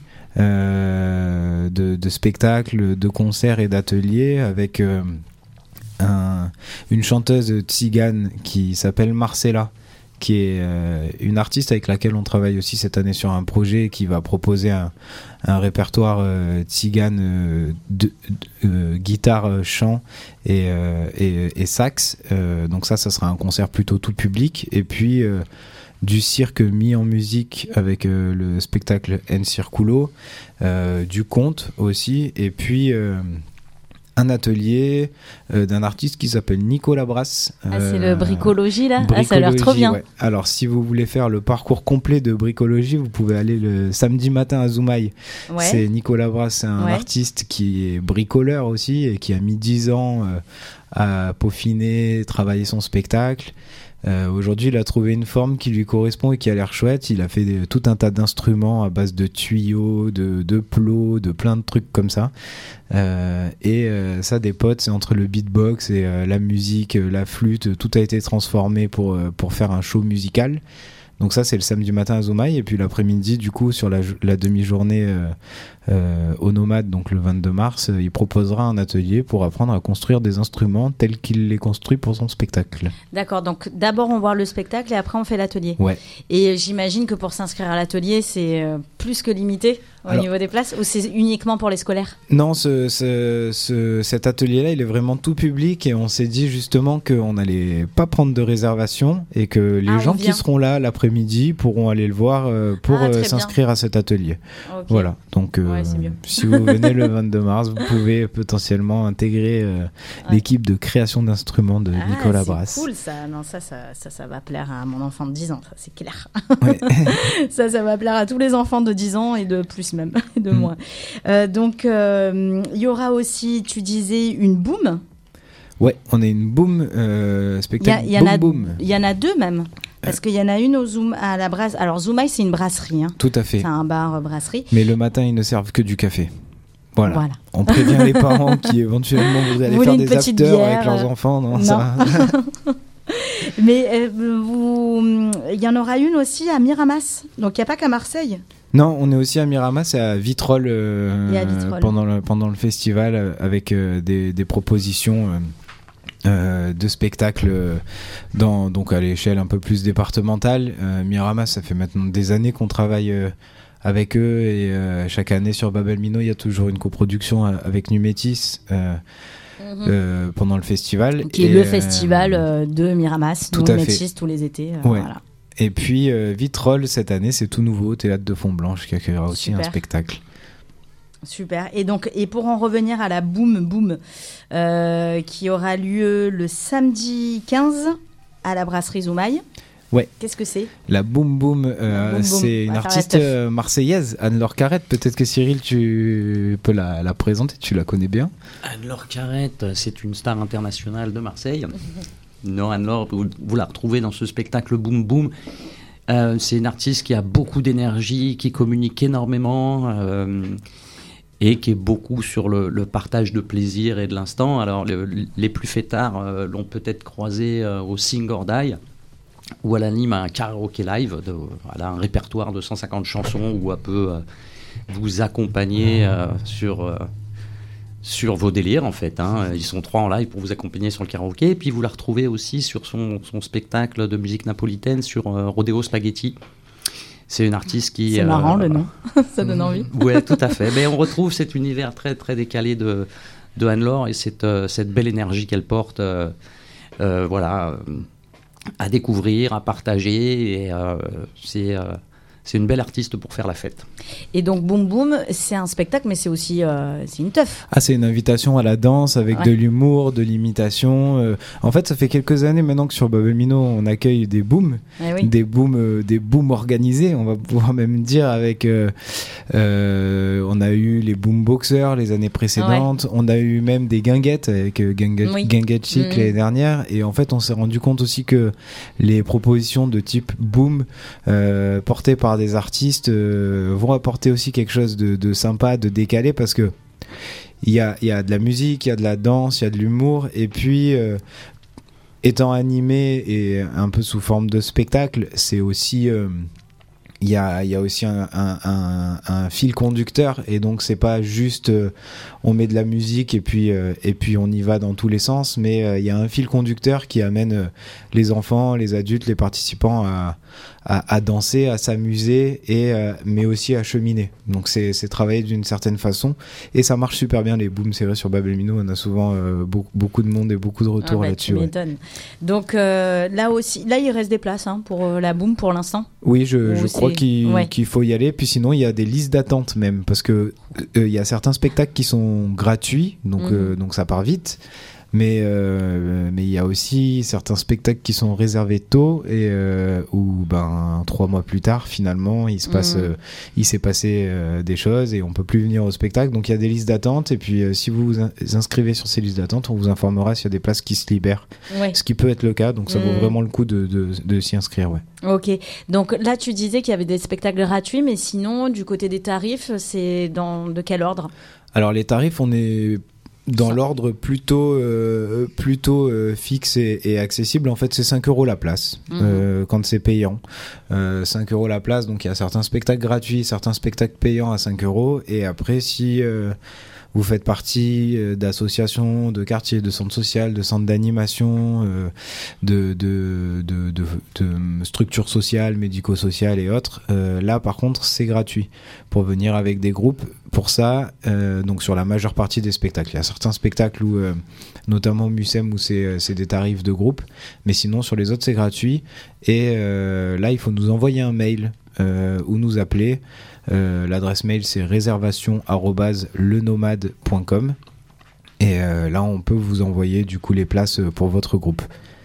Euh, de, de spectacles, de concerts et d'ateliers avec euh, un, une chanteuse tzigane qui s'appelle Marcella, qui est euh, une artiste avec laquelle on travaille aussi cette année sur un projet qui va proposer un, un répertoire euh, tzigane euh, de, de euh, guitare, euh, chant et, euh, et, et sax. Euh, donc ça, ça sera un concert plutôt tout public. Et puis euh, du cirque mis en musique avec euh, le spectacle En Circulo, euh, du conte aussi, et puis euh, un atelier euh, d'un artiste qui s'appelle Nicolas Brasse. Ah, c'est le bricologie là. Ah, ça a l'air trop bien. Ouais. Alors, si vous voulez faire le parcours complet de bricologie, vous pouvez aller le samedi matin à Zoumaï. Ouais. C'est Nicolas Brasse, c'est un ouais. artiste qui est bricoleur aussi et qui a mis dix ans euh, à peaufiner, travailler son spectacle. Euh, aujourd'hui, il a trouvé une forme qui lui correspond et qui a l'air chouette. Il a fait des, tout un tas d'instruments à base de tuyaux, de, de plots, de plein de trucs comme ça. Euh, et euh, ça, des potes, c'est entre le beatbox et euh, la musique, euh, la flûte, tout a été transformé pour, euh, pour faire un show musical. Donc ça, c'est le samedi matin à Zoumaï. Et puis l'après-midi, du coup, sur la, la demi-journée euh, euh, au Nomade, donc le vingt-deux mars, euh, il proposera un atelier pour apprendre à construire des instruments tels qu'il les construit pour son spectacle. D'accord, donc d'abord on voit le spectacle et après on fait l'atelier. Ouais. Et j'imagine que pour s'inscrire à l'atelier, c'est euh, plus que limité au Alors, niveau des places, ou c'est uniquement pour les scolaires ? Non, ce, ce, ce, cet atelier-là, il est vraiment tout public et on s'est dit justement qu'on n'allait pas prendre de réservation et que les ah, gens qui seront là l'après-midi pourront aller le voir euh, pour ah, euh, s'inscrire bien. à cet atelier. Okay. Voilà, donc euh, ouais, si vous venez le vingt-deux mars, vous pouvez potentiellement intégrer euh, ouais. l'équipe de création d'instruments de ah, Nicolas Brasse. C'est cool ça, non, ça, ça, ça, ça va plaire à mon enfant de dix ans, ça c'est clair. Ouais. ça, ça va plaire à tous les enfants de dix ans et de plus même, de mmh. moins. Euh, donc, il euh, y aura aussi, tu disais, une boom. Ouais, on a une boom euh, spectacle. Il y, y, y en a deux même. Parce qu'il y en a une au Zoom, à la brasse. Alors, Zoumaï, c'est une brasserie. Hein. Tout à fait. C'est un bar euh, brasserie. Mais le matin, ils ne servent que du café. Voilà. voilà. On prévient les parents qui éventuellement voudraient aller vous faire des afters bière, avec leurs enfants. Non, non. Ça... Mais euh, vous... il y en aura une aussi à Miramas. Donc, il n'y a pas qu'à Marseille. Non, on est aussi à Miramas et à Vitrolles, euh, à Vitrolles. Pendant, le, pendant le festival euh, avec euh, des, des propositions... Euh, Euh, de spectacles dans, donc à l'échelle un peu plus départementale. euh, Miramas, ça fait maintenant des années qu'on travaille euh, avec eux et euh, chaque année sur Babel Mino il y a toujours une coproduction avec Numétis euh, mm-hmm. euh, pendant le festival qui est et, le euh, festival euh, de Miramas, tout à Numétis tous les étés euh, ouais. voilà. Et puis euh, Vitrolles cette année c'est tout nouveau, Théâtre de Font-Blanche qui accueillera aussi Super. un spectacle. Super. Et donc, et pour en revenir à la Boom Boom, euh, qui aura lieu le samedi quinze à la brasserie Zoumaï. Ouais. Qu'est-ce que c'est ? La Boom Boom, euh, boom, boom. c'est une artiste euh, marseillaise, Anne-Laure Carrette. Peut-être que Cyril, tu peux la, la présenter, tu la connais bien. Anne-Laure Carrette, c'est une star internationale de Marseille. Non, Anne-Laure, vous, vous la retrouvez dans ce spectacle Boom Boom. Euh, c'est une artiste qui a beaucoup d'énergie, qui communique énormément. Euh, et qui est beaucoup sur le, le partage de plaisir et de l'instant. Alors, le, les plus fêtards euh, l'ont peut-être croisé euh, au Sing or Die, où elle anime un karaoké live. De, elle a un répertoire de cent cinquante chansons où elle peut euh, vous accompagner euh, sur, euh, sur vos délires, en fait. Hein. Ils sont trois en live pour vous accompagner sur le karaoké. Et puis, vous la retrouvez aussi sur son, son spectacle de musique napolitaine sur euh, Rodeo Spaghetti. C'est une artiste qui... C'est marrant euh, le nom, ça donne envie. Oui, tout à fait. Mais on retrouve cet univers très, très décalé de, de Anne-Laure et cette, euh, cette belle énergie qu'elle porte euh, euh, voilà, euh, à découvrir, à partager. Et, euh, c'est, euh, c'est une belle artiste pour faire la fête. Et donc Boom Boom, c'est un spectacle, mais c'est aussi euh, c'est une teuf. Ah, c'est une invitation à la danse avec ouais. de l'humour, de l'imitation. Euh, en fait, ça fait quelques années maintenant que sur Babel Mino, on accueille des booms, eh oui. des booms, euh, des booms organisés. On va pouvoir même dire avec. Euh, euh, on a eu les boom boxers les années précédentes. Ouais. On a eu même des guinguettes avec euh, Guinguette, oui. Guinguette Chic mmh. l'année dernière. Et en fait, on s'est rendu compte aussi que les propositions de type boom euh, portées par des artistes euh, vont apporter aussi quelque chose de, de sympa, de décalé, parce que il y a, y a de la musique, il y a de la danse, il y a de l'humour, et puis euh, étant animé et un peu sous forme de spectacle, c'est aussi euh, il y a, il y a aussi un, un, un, un fil conducteur, et donc c'est pas juste euh, on met de la musique et puis, euh, et puis on y va dans tous les sens, mais euh, il y a un fil conducteur qui amène euh, les enfants, les adultes, les participants à, à, à danser, à s'amuser, et, euh, mais aussi à cheminer. Donc c'est, c'est travaillé d'une certaine façon, et ça marche super bien, les Boom Séries sur Babel Mino. On a souvent euh, beaucoup, beaucoup de monde et beaucoup de retours ah bah, là-dessus. Tu ouais. m'étonnes. Donc euh, là aussi, là il reste des places hein, pour euh, la Boom pour l'instant. Oui, je, je c'est... crois qu'il, ouais. qu'il faut y aller. Puis sinon, il y a des listes d'attente même, parce que euh, il y a certains spectacles qui sont gratuits, donc mmh. euh, donc ça part vite. Mais euh, mais il y a aussi certains spectacles qui sont réservés tôt, et euh, où ben trois mois plus tard finalement il se passe mmh. euh, il s'est passé euh, des choses et on peut plus venir au spectacle. Donc il y a des listes d'attente, et puis euh, si vous vous in- inscrivez sur ces listes d'attente, on vous informera s'il y a des places qui se libèrent, ouais. ce qui peut être le cas. Donc ça mmh. vaut vraiment le coup de de, de s'y inscrire, ouais. Ok, donc là tu disais qu'il y avait des spectacles gratuits, mais sinon du côté des tarifs, c'est dans de quel ordre? Alors les tarifs, on est dans ça. l'ordre plutôt, euh, plutôt euh, fixe et, et accessible. En fait, c'est cinq euros la place mmh. euh, quand c'est payant. Euh, cinq euros la place, donc il y a certains spectacles gratuits, certains spectacles payants à cinq euros. Et après, si euh, vous faites partie euh, d'associations, de quartiers, de centres sociaux, de centres d'animation, euh, de, de, de, de, de structures sociales, médico-sociales et autres, euh, là par contre c'est gratuit pour venir avec des groupes. Pour ça, euh, donc sur la majeure partie des spectacles, il y a certains spectacles où, euh, notamment Mucem, où c'est, c'est des tarifs de groupe, mais sinon sur les autres c'est gratuit. Et euh, là il faut nous envoyer un mail euh, ou nous appeler. Euh, l'adresse mail c'est réservation arobase le nomade point com, et euh, là on peut vous envoyer du coup les places pour votre groupe.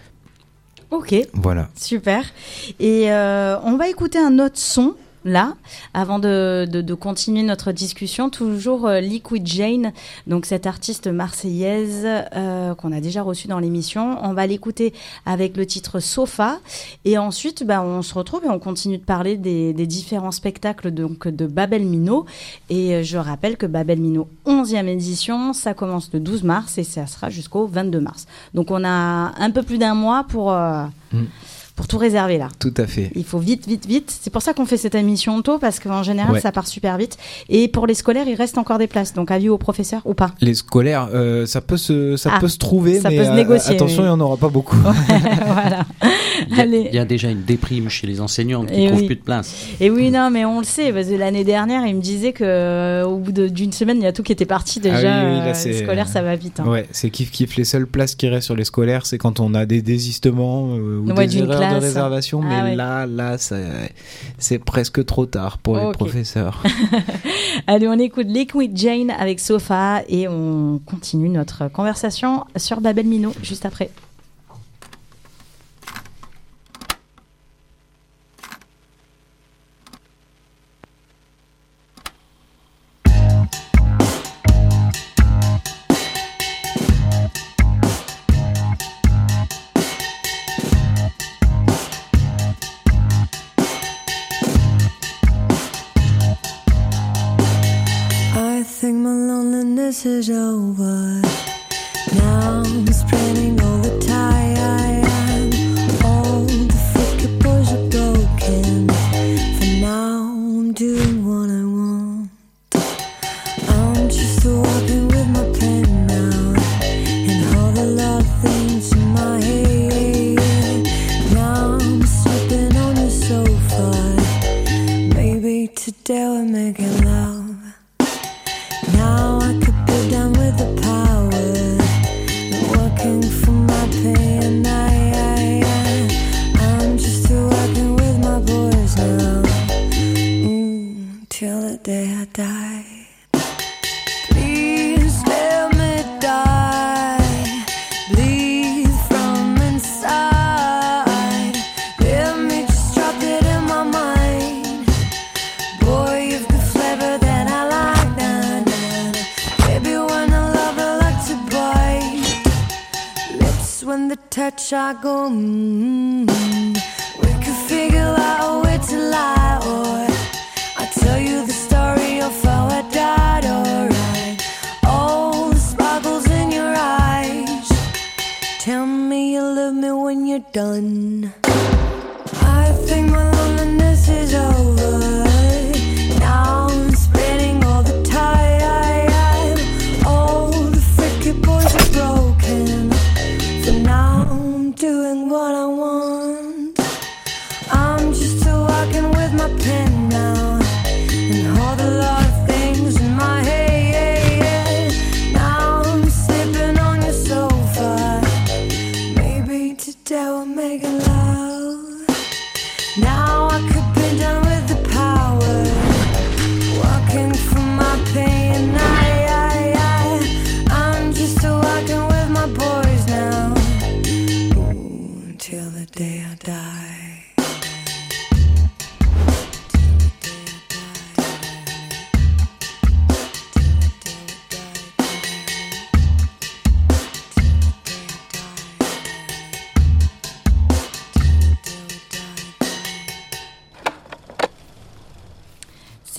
Ok, voilà, super. Et euh, on va écouter un autre son là, avant de, de, de continuer notre discussion, toujours euh, Liquid Jane, donc cette artiste marseillaise euh, qu'on a déjà reçue dans l'émission. On va l'écouter avec le titre Sofa, et ensuite bah, on se retrouve et on continue de parler des, des différents spectacles donc, de Babel Mino. Et je rappelle que Babel Mino onzième édition, ça commence le douze mars et ça sera jusqu'au vingt-deux mars. Donc on a un peu plus d'un mois pour... Euh, mmh. pour tout réserver là. Tout à fait. Il faut vite, vite, vite. C'est pour ça qu'on fait cette émission tôt, parce qu'en général, ouais. ça part super vite. Et pour les scolaires, il reste encore des places. Donc, avis aux professeurs ou pas? Les scolaires, euh, ça peut se, ça ah, peut se trouver, ça mais peut se négocier, euh, attention, oui. il n'y en aura pas beaucoup. Voilà. Il y, a, il y a déjà une déprime chez les enseignants qui ne trouvent oui. plus de place. Et oui, non, mais on le sait, parce que l'année dernière, il me disait qu'au euh, bout de, d'une semaine, il y a tout qui était parti déjà. Ah oui, oui, là, euh, c'est... Les scolaires, ça va vite. Hein. Ouais, c'est kiff kiff. Les seules places qui restent sur les scolaires, c'est quand on a des désistements euh, ou ouais, des erreurs classe. de réservation. Ah, mais ouais. là, là, ça, c'est presque trop tard pour okay. les professeurs. Allez, on écoute Liquid Jane avec Sofa et on continue notre conversation sur Babel Mino juste après. This is over. Now I'm spreading all the time. All the forgettables are broken. For now, I'm doing what I want. I'm just walking with my pen now, and all the love things in my head. Now I'm sleeping on the sofa. Maybe today we're making love. Now I could be done with the power, working for my pain. I, I, I, I'm just working with my boys now, mm, till the day I die. Please let me die, bleed from inside. Let me just drop it in my mind. Boy, you've the flavor that I like. When the touch I go, mm, we could figure out a way to lie, or I'll tell you the story of how I died, alright. All the sparkles in your eyes, tell me you love me when you're done. I think my loneliness is over.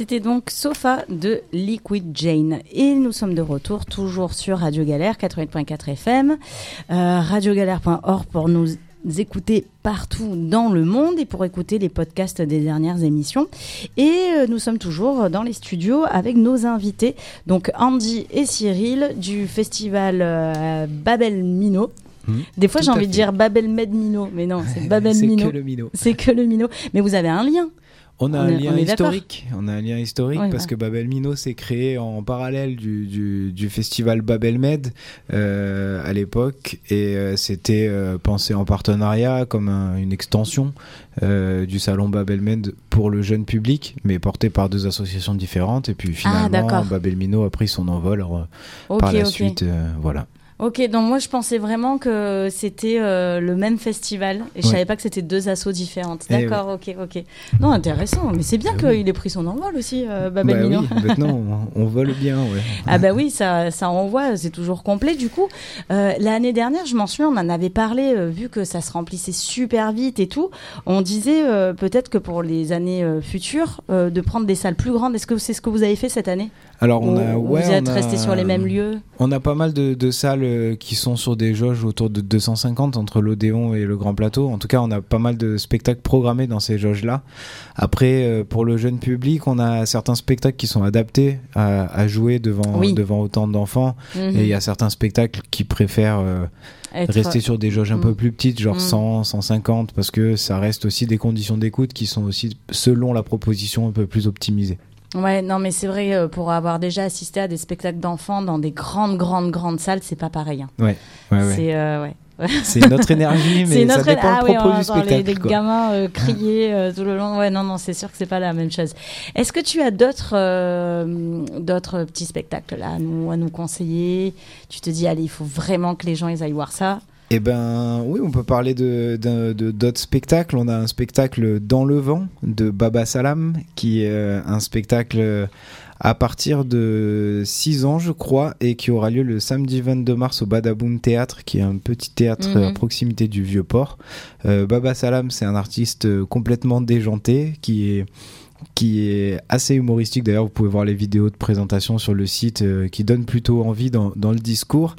C'était donc Sofa de Liquid Jane. Et nous sommes de retour, toujours sur Radio Galère, quatre-vingt-huit virgule quatre F M, euh, radiogalère point org pour nous écouter partout dans le monde et pour écouter les podcasts des dernières émissions. Et euh, nous sommes toujours dans les studios avec nos invités, donc Andy et Cyril du festival euh, Babel Mino. Mmh, Des fois j'ai envie fait. de dire Babel Med Mino, mais non, c'est Babel c'est Mino. Que le Mino. C'est que le Mino. Mais vous avez un lien. On a on un est, lien on historique. On a un lien historique oui, parce bah. que Babel Mino s'est créé en parallèle du, du, du festival Babel Med euh, à l'époque et euh, c'était euh, pensé en partenariat comme un, une extension euh, du salon Babel Med pour le jeune public, mais porté par deux associations différentes. Et puis finalement, ah, Babel Mino a pris son envol alors, okay, par la okay. suite. Euh, voilà. Ok, donc moi je pensais vraiment que c'était euh, le même festival et je ouais. savais pas que c'était deux assos différentes. D'accord, ouais. ok, ok. Non, intéressant, mais c'est bien bah, qu'il oui. ait pris son envol aussi, euh, Babel bah Mino. Oui, maintenant on, on vole bien, ouais. Ah bah oui, ça, ça envoie, c'est toujours complet. Du coup, euh, l'année dernière, je m'en souviens, on en avait parlé, euh, vu que ça se remplissait super vite et tout. On disait euh, peut-être que pour les années euh, futures, euh, de prendre des salles plus grandes. Est-ce que c'est ce que vous avez fait cette année ? Alors on a, ou, ouais, vous êtes on a, resté sur les mêmes lieux ? On a pas mal de, de salles qui sont sur des jauges autour de deux cent cinquante entre l'Odéon et le Grand Plateau. En tout cas, on a pas mal de spectacles programmés dans ces jauges-là. Après, pour le jeune public, on a certains spectacles qui sont adaptés à, à jouer devant, oui. devant autant d'enfants. Mm-hmm. Et il y a certains spectacles qui préfèrent euh, Être... rester sur des jauges un mm. peu plus petites, genre mm. cent, cent cinquante, parce que ça reste aussi des conditions d'écoute qui sont aussi, selon la proposition, un peu plus optimisées. Ouais, non, mais c'est vrai, euh, pour avoir déjà assisté à des spectacles d'enfants dans des grandes, grandes, grandes salles, c'est pas pareil. Hein. Ouais, ouais, ouais. C'est, euh, ouais. C'est une autre énergie, mais notre... ça dépend ah, le propos oui, du spectacle. Les, les gamins euh, crier euh, tout le long. Ouais, non, non, c'est sûr que c'est pas la même chose. Est-ce que tu as d'autres, euh, d'autres petits spectacles là à nous, à nous conseiller ? Tu te dis, allez, il faut vraiment que les gens ils aillent voir ça. Eh ben oui, on peut parler de, de, de, d'autres spectacles. On a un spectacle Dans le vent de Baba Salam, qui est euh, un spectacle à partir de six ans, je crois, et qui aura lieu le samedi vingt-deux mars au Badaboum Théâtre, qui est un petit théâtre mm-hmm. à proximité du Vieux-Port. Euh, Baba Salam, c'est un artiste complètement déjanté, qui est... qui est assez humoristique. D'ailleurs, vous pouvez voir les vidéos de présentation sur le site euh, qui donnent plutôt envie dans, dans le discours.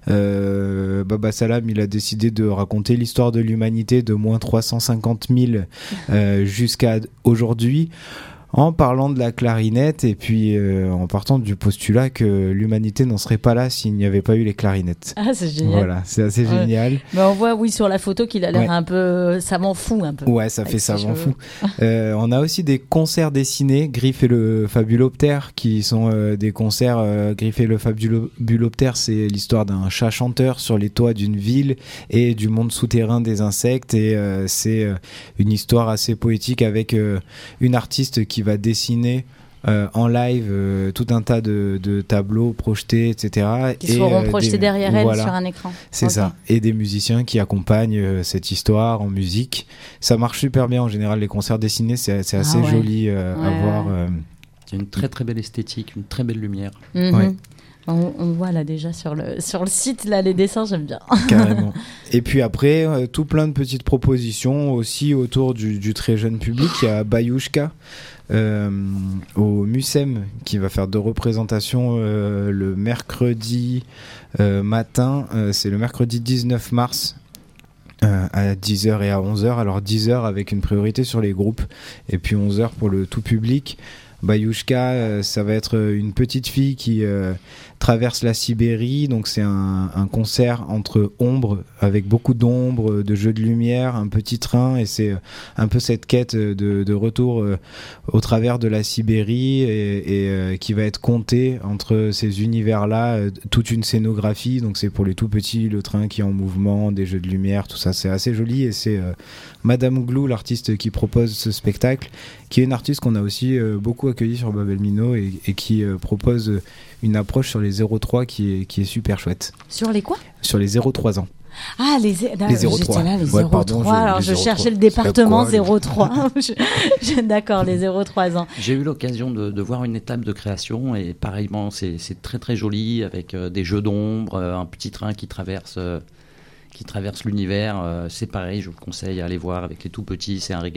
Euh, Baba Salam, il a décidé de raconter l'histoire de l'humanité de moins trois cent cinquante mille euh, jusqu'à aujourd'hui, en parlant de la clarinette et puis euh, en partant du postulat que l'humanité n'en serait pas là s'il n'y avait pas eu les clarinettes. Ah, c'est génial. Voilà, c'est assez ouais. génial. Mais on voit, oui, sur la photo qu'il a l'air ouais. un peu savant fou, un peu. Ouais, ça fait savant fou. euh, on a aussi des concerts dessinés, Griffe et le Fabuloptère, qui sont euh, des concerts. Euh, Griffe et le Fabuloptère, c'est l'histoire d'un chat chanteur sur les toits d'une ville et du monde souterrain des insectes. Et euh, c'est euh, une histoire assez poétique avec euh, une artiste qui qui va dessiner euh, en live euh, tout un tas de, de tableaux projetés, et cetera. Qui seront euh, projetés des... derrière elle voilà. sur un écran. C'est okay. ça. Et des musiciens qui accompagnent euh, cette histoire en musique. Ça marche super bien en général, les concerts dessinés, c'est, c'est assez ah ouais. joli euh, ouais. à voir. Euh... C'est une très très belle esthétique, une très belle lumière. Mm-hmm. Ouais. On, on voit là déjà sur le, sur le site, là, les dessins, j'aime bien. Carrément. Et puis après, euh, tout plein de petites propositions aussi autour du, du très jeune public. Il y a Bayouchka euh, au Mucem qui va faire deux représentations euh, le mercredi euh, matin. Euh, c'est le mercredi dix-neuf mars. Euh, à dix heures et à onze heures. Alors dix heures avec une priorité sur les groupes et puis onze heures pour le tout public. Bayouchka, euh, ça va être une petite fille qui euh, traverse la Sibérie, donc c'est un, un concert entre ombres, avec beaucoup d'ombres, de jeux de lumière, un petit train, et c'est un peu cette quête de, de retour euh, au travers de la Sibérie et, et euh, qui va être contée entre ces univers-là, euh, toute une scénographie, donc c'est pour les tout petits, le train qui est en mouvement, des jeux de lumière, tout ça, c'est assez joli, et c'est euh, Madame Glou, l'artiste qui propose ce spectacle, qui est une artiste qu'on a aussi euh, beaucoup accueilli sur Babel Mino et, et qui euh, propose une approche sur les zéro trois qui est, qui est super chouette. Sur les quoi ? Sur les zéro trois ans. Ah, les, zé... les zéro trois. Là, les ouais, zéro trois. Pardon, je, alors les je zéro trois. Cherchais le département quoi, zéro trois. je, je, d'accord, les zéro trois ans. J'ai eu l'occasion de, de voir une étape de création et pareillement, c'est, c'est très très joli avec euh, des jeux d'ombre, euh, un petit train qui traverse... Euh, qui traverse l'univers, euh, c'est pareil, je vous conseille à aller voir avec les tout petits, c'est un régal.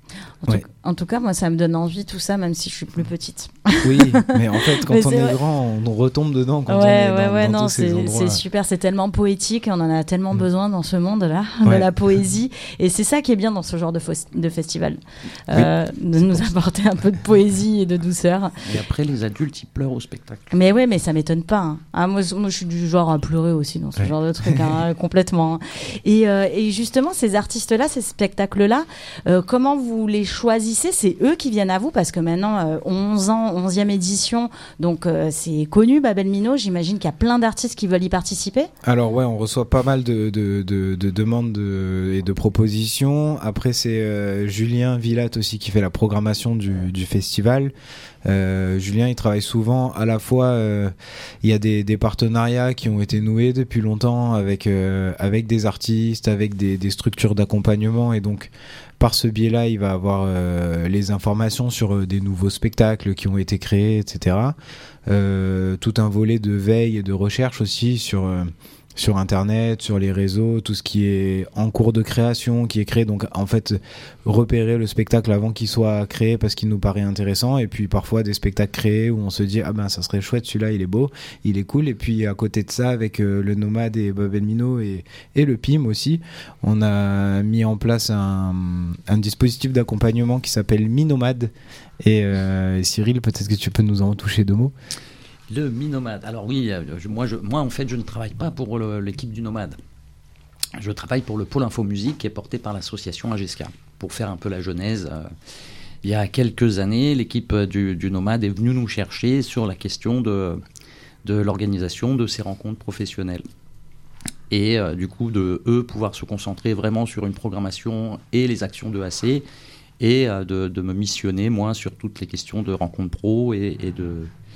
En, Ouais. tout, en tout cas, moi, ça me donne envie tout ça, même si je suis plus petite. Oui, mais en fait, quand Mais on c'est est vrai. grand, on retombe dedans quand ouais, on est ouais, dans, ouais, dans non, tous ces c'est, endroits. c'est super, c'est tellement poétique, on en a tellement Mm. besoin dans ce monde-là, Ouais. de la poésie, et c'est ça qui est bien dans ce genre de, fos- de festival, euh, de nous apporter un peu de poésie et de douceur. Et après, les adultes, ils pleurent au spectacle. Mais ouais, mais ça m'étonne pas. Hein. Ah, moi, moi, je suis du genre à pleurer aussi dans ce Ouais. genre de truc, hein, complètement. hein. Et, euh, et justement, ces artistes-là, ces spectacles-là, euh, comment vous les choisissez ? C'est eux qui viennent à vous parce que maintenant, euh, onze ans, onzième édition, donc euh, c'est connu, Babel Mino. J'imagine qu'il y a plein d'artistes qui veulent y participer. Alors ouais, on reçoit pas mal de, de, de, de demandes de, et de propositions. Après, c'est euh, Julien Villatte aussi qui fait la programmation du, du festival. Euh, Julien, il travaille souvent à la fois, euh, il y a des, des partenariats qui ont été noués depuis longtemps avec, euh, avec des artistes, avec des, des structures d'accompagnement, et donc par ce biais-là, il va avoir euh, les informations sur euh, des nouveaux spectacles qui ont été créés, et cetera. Euh, tout un volet de veille et de recherche aussi sur... Euh, sur internet, sur les réseaux, tout ce qui est en cours de création, qui est créé, donc en fait repérer le spectacle avant qu'il soit créé parce qu'il nous paraît intéressant, et puis parfois des spectacles créés où on se dit ah ben ça serait chouette, celui-là il est beau, il est cool, et puis à côté de ça avec euh, le Nomade et Babel Mino et, et le P I M aussi, on a mis en place un, un dispositif d'accompagnement qui s'appelle Mi-Nomade, et euh, Cyril, peut-être que tu peux nous en toucher deux mots. Le Mi-Nomade. Alors oui, euh, je- moi, je, moi en fait, je ne travaille pas pour le- l'équipe du Nomade. Je travaille pour le pôle Info Musique qui est porté par l'association Agesca. Pour faire un peu la genèse, euh, il y a quelques années, l'équipe du, du Nomade est venue nous chercher sur la question de, de l'organisation de ces rencontres professionnelles. Et euh, du coup, de eux pouvoir se concentrer vraiment sur une programmation et les actions de A C, et euh, de, de me missionner, moi, sur toutes les questions de rencontres pro et, et de...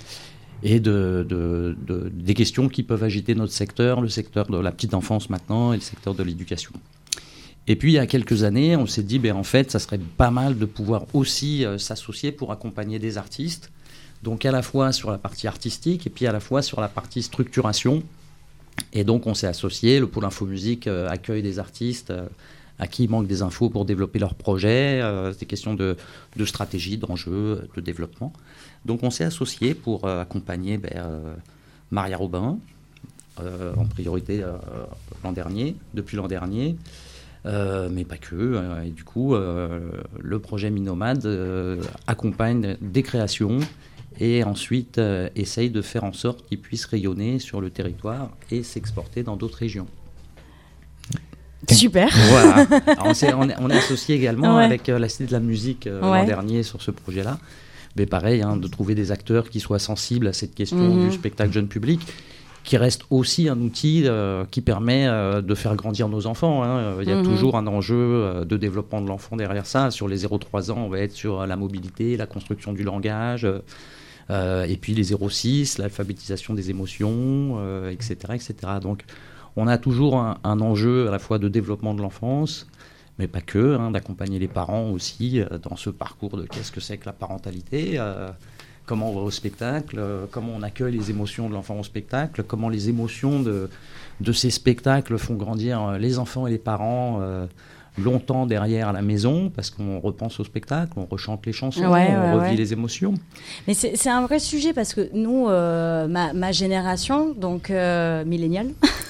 et de, de, de, des questions qui peuvent agiter notre secteur, le secteur de la petite enfance maintenant et le secteur de l'éducation. Et puis il y a quelques années, on s'est dit, ben, en fait, ça serait pas mal de pouvoir aussi euh, s'associer pour accompagner des artistes, donc à la fois sur la partie artistique et puis à la fois sur la partie structuration. Et donc on s'est associé, le pôle Info Musique euh, accueille des artistes euh, à qui il manque des infos pour développer leurs projets, euh, des questions de, de stratégie, d'enjeux, de développement. Donc on s'est associé pour euh, accompagner ben, euh, Maria Robin, euh, en priorité euh, l'an dernier, depuis l'an dernier, euh, mais pas que. euh, et du coup, euh, le projet Mi-Nomade euh, accompagne des créations et ensuite euh, essaye de faire en sorte qu'ils puissent rayonner sur le territoire et s'exporter dans d'autres régions. Super. Voilà. Alors, on, s'est- on est, on est associé également Ouais. avec euh, la Cité de la Musique euh, Ouais. l'an dernier sur ce projet-là. Mais pareil, hein, de trouver des acteurs qui soient sensibles à cette question Mhm. du spectacle jeune public, qui reste aussi un outil euh, qui permet euh, de faire grandir nos enfants. hein. Il y a Mhm. toujours un enjeu euh, de développement de l'enfant derrière ça. Sur les zéro trois ans, on va être sur euh, la mobilité, la construction du langage, euh, euh, et puis les zéro six, l'alphabétisation des émotions, euh, et cetera, et cetera. Donc, on a toujours un, un enjeu à la fois de développement de l'enfance, mais pas que, hein, d'accompagner les parents aussi euh, dans ce parcours de qu'est-ce que c'est que la parentalité, euh, comment on va au spectacle, euh, comment on accueille les émotions de l'enfant au spectacle, comment les émotions de, de ces spectacles font grandir euh, les enfants et les parents euh, longtemps derrière à la maison, parce qu'on repense au spectacle, on rechante les chansons, Ouais, on ouais, revit ouais. les émotions. Mais c'est c'est un vrai sujet parce que nous, euh, ma, ma génération, donc euh, millénials,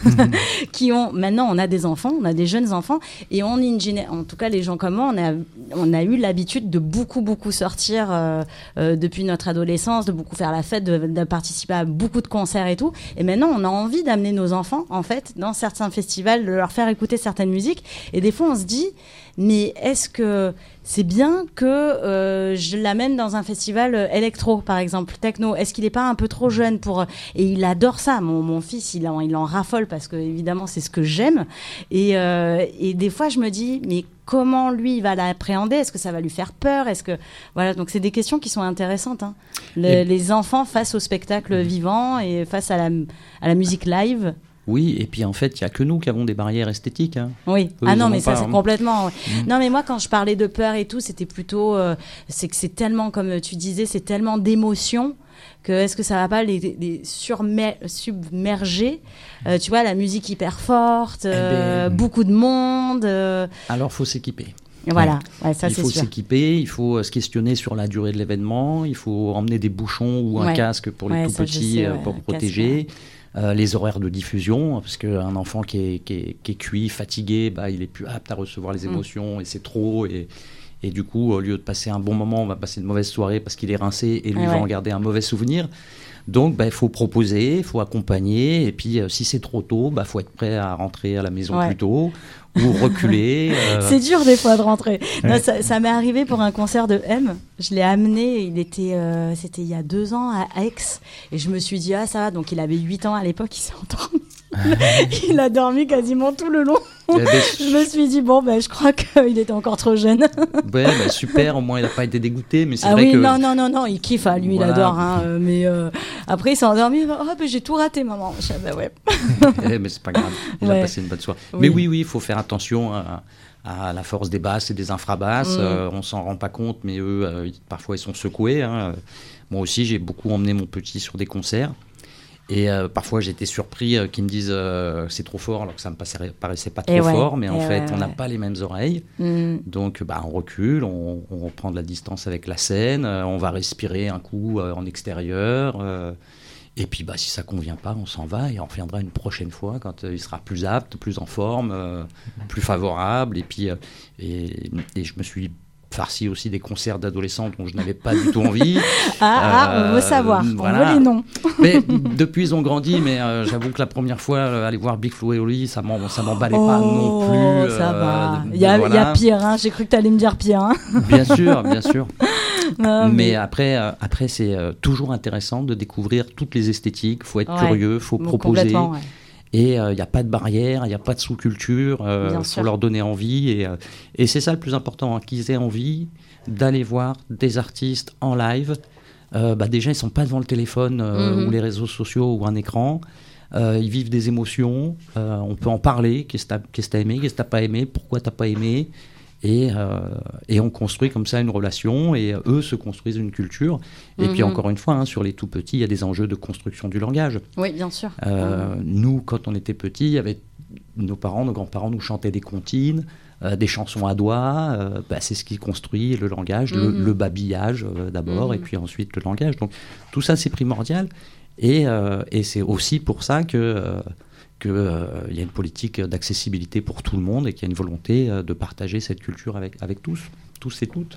qui ont maintenant on a des enfants, on a des jeunes enfants, et on est une géné- en tout cas les gens comme moi, on a on a eu l'habitude de beaucoup beaucoup sortir euh, euh, depuis notre adolescence, de beaucoup faire la fête, de, de participer à beaucoup de concerts et tout. Et maintenant on a envie d'amener nos enfants en fait dans certains festivals, de leur faire écouter certaines musiques. Et des fois on se dit mais est-ce que c'est bien que euh, je l'amène dans un festival euh, électro, par exemple, techno? Est-ce qu'il n'est pas un peu trop jeune pour... Et il adore ça. Mon, mon fils, il en, il en raffole parce que, évidemment, c'est ce que j'aime. Et, euh, et des fois, je me dis, mais comment lui, il va l'appréhender? Est-ce que ça va lui faire peur? Est-ce que... Voilà, donc c'est des questions qui sont intéressantes. Hein. Le, Et- Les enfants face au spectacle vivant et face à la, à la musique live. Oui, et puis en fait, il n'y a que nous qui avons des barrières esthétiques. hein. Oui. Eux, Ah ils non, en mais ont ça, pas, c'est hein. complètement. ouais. Mhm. Non, mais moi, quand je parlais de peur et tout, c'était plutôt. euh, c'est que c'est tellement, comme tu disais, c'est tellement d'émotions que est-ce que ça va pas les, les surmer- submerger euh, Tu vois, la musique hyper forte, euh, Eh ben, beaucoup de monde. euh, Alors, faut s'équiper. Voilà, ouais, ça il c'est faut sûr. s'équiper, il faut se questionner sur la durée de l'événement, il faut emmener des bouchons ou un Ouais. casque pour les Ouais, tout ça, je petits sais, euh, ouais, pour un casque, protéger. Euh, les horaires de diffusion, parce qu'un enfant qui est, qui, est, qui est cuit, fatigué, bah, il est plus apte à recevoir les émotions, mm. et c'est trop. Et, et du coup, au lieu de passer un bon moment, on va passer une mauvaise soirée parce qu'il est rincé et lui ouais. va en garder un mauvais souvenir. Donc, bah, il faut proposer, il faut accompagner, et puis euh, si c'est trop tôt, il bah, faut être prêt à rentrer à la maison ouais. plus tôt, ou reculer. Euh... C'est dur des fois de rentrer. Ouais. Non, ça, ça m'est arrivé pour un concert de M. Je l'ai amené, il était, euh, c'était il y a deux ans à Aix, et je me suis dit, ah ça va, donc il avait huit ans à l'époque, il s'est endormi. Il a dormi quasiment tout le long. Eh ben, je me suis dit, bon, ben, je crois qu'il était encore trop jeune. Ouais, bah, super, au moins il n'a pas été dégoûté, mais c'est ah vrai oui, que... non, non, non, non, il kiffe, hein, lui, voilà. il adore, hein, euh, mais euh, après il s'est endormi, il va, oh, ben, j'ai tout raté, maman. Je dis, ah, ben, ouais. eh, mais c'est pas grave, il ouais. a passé une bonne soirée. Oui. Mais oui, oui, il faut faire attention à, à la force des basses et des infrabasses, mmh. euh, on s'en rend pas compte, mais eux, euh, parfois ils sont secoués. Hein. Moi aussi, j'ai beaucoup emmené mon petit sur des concerts. Et euh, parfois j'ai été surpris euh, qu'ils me disent euh, c'est trop fort alors que ça me passait, paraissait pas trop ouais, fort, mais en fait ouais, on n'a ouais. pas les mêmes oreilles, mm. donc bah, on recule, on, on prend de la distance avec la scène, euh, on va respirer un coup euh, en extérieur, euh, et puis bah, si ça convient pas on s'en va et on reviendra une prochaine fois quand euh, il sera plus apte, plus en forme, euh, plus favorable, et puis euh, et, et je me suis farci aussi des concerts d'adolescents dont je n'avais pas du tout envie. Ah, euh, ah, on veut savoir, voilà. On veut les noms. Mais depuis, ils ont grandi, mais euh, j'avoue que la première fois, euh, aller voir Big Flo et Oli, ça m'en, ça m'emballait oh, pas non plus. Ça euh, va. de, il, y a, voilà. il y a pire, hein. J'ai cru que tu allais me dire pire. Hein. Bien sûr, bien sûr. Non, mais... mais après, euh, après c'est euh, toujours intéressant de découvrir toutes les esthétiques. Il faut être ouais. curieux, il faut bon, proposer. Ouais. Et il euh, n'y a pas de barrière, il n'y a pas de sous-culture, il euh, faut leur donner envie. Et, euh, et c'est ça le plus important, hein, qu'ils aient envie d'aller voir des artistes en live. Euh, bah déjà, ils ne sont pas devant le téléphone euh, mm-hmm. ou les réseaux sociaux ou un écran. Euh, ils vivent des émotions, euh, on peut en parler. Qu'est-ce que tu as aimé, qu'est-ce que tu n'as pas aimé, pourquoi tu n'as pas aimé. Et, euh, et on construit comme ça une relation, et eux se construisent une culture. Et mm-hmm. puis encore une fois, hein, sur les tout petits, il y a des enjeux de construction du langage. Oui, bien sûr. Euh, mm-hmm. Nous, quand on était petits, il y avait nos parents, nos grands-parents nous chantaient des comptines, euh, des chansons à doigts. Euh, bah, c'est ce qui construit le langage, mm-hmm. le, le babillage euh, d'abord, mm-hmm. et puis ensuite le langage. Donc tout ça, c'est primordial. Et, euh, et c'est aussi pour ça que... Euh, qu'il euh, y a une politique d'accessibilité pour tout le monde et qu'il y a une volonté euh, de partager cette culture avec, avec tous, tous et toutes.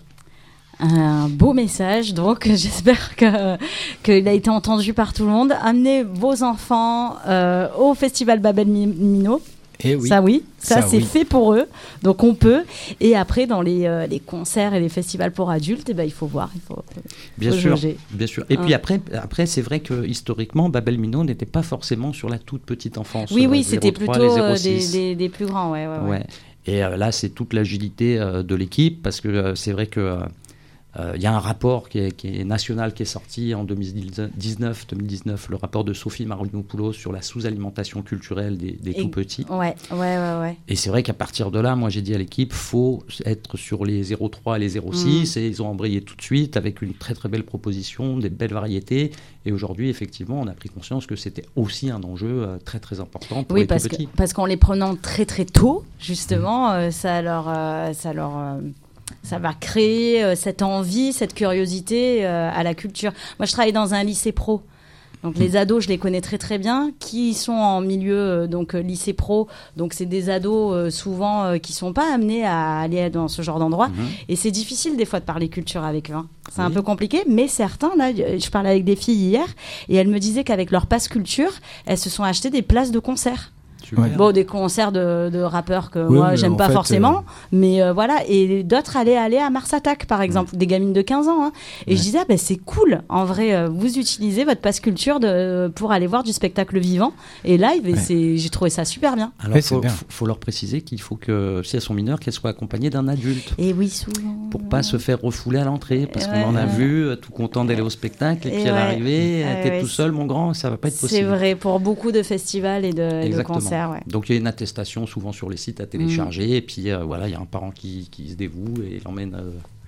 Un beau message, donc j'espère que, qu'il a été entendu par tout le monde. Amenez vos enfants euh, au Festival Babel Mino. Et oui. Ça oui, ça, ça c'est oui. fait pour eux, donc on peut. Et après dans les, euh, les concerts et les festivals pour adultes, eh ben, il faut voir, il faut, bien faut sûr, jauger. bien sûr. Et hein. puis après, après c'est vrai que historiquement, Babel Mino n'était pas forcément sur la toute petite enfance. Oui, oui, euh, c'était zéro trois, plutôt euh, des, des, des plus grands, ouais, ouais, ouais. ouais. Et euh, là, c'est toute l'agilité euh, de l'équipe, parce que euh, c'est vrai que euh, il euh, y a un rapport qui est, qui est national qui est sorti en deux mille dix-neuf, le rapport de Sophie Marinopoulos sur la sous-alimentation culturelle des, des tout-petits. Ouais, ouais, ouais, ouais. Et c'est vrai qu'à partir de là, moi j'ai dit à l'équipe, il faut être sur les zéro trois et les zéro six, mmh. et ils ont embrayé tout de suite avec une très très belle proposition, des belles variétés. Et aujourd'hui, effectivement, on a pris conscience que c'était aussi un enjeu euh, très très important pour oui, les parce tout-petits. Que, parce qu'en les prenant très très tôt, justement, mmh. euh, ça leur... Euh, ça leur euh, ça va créer euh, cette envie, cette curiosité euh, à la culture. Moi, je travaille dans un lycée pro. Donc, mmh. les ados, je les connais très, très bien. Qui sont en milieu euh, donc, euh, lycée pro. Donc, c'est des ados euh, souvent euh, qui ne sont pas amenés à aller dans ce genre d'endroit. Mmh. Et c'est difficile, des fois, de parler culture avec eux. Hein. C'est oui. un peu compliqué. Mais certains, là, je parlais avec des filles hier, et elles me disaient qu'avec leur passe culture, elles se sont achetées des places de concert. Super. Bon, des concerts de, de rappeurs que oui, moi j'aime pas fait, forcément, euh... mais euh, voilà, et d'autres allaient aller à Mars Attack par exemple, mmh. des gamines de quinze ans, hein. Et ouais. je disais, ah, ben, c'est cool, en vrai, euh, vous utilisez votre passe culture de, pour aller voir du spectacle vivant et live, et ouais. c'est, j'ai trouvé ça super bien. Alors, il faut, faut leur préciser qu'il faut que, si elles sont mineures, qu'elles soient accompagnées d'un adulte. Et oui, souvent. Pour pas se faire refouler à l'entrée, parce ouais, qu'on en a ouais. vu, tout content d'aller au spectacle, et, et puis ouais. à l'arrivée, ouais, t'es ouais, tout seul, mon grand, ça va pas être possible. C'est vrai, pour beaucoup de festivals et de, et de concerts, ouais. Donc il y a une attestation souvent sur les sites à télécharger, mmh. et puis euh, voilà, il y a un parent qui, qui se dévoue et il emmène, euh,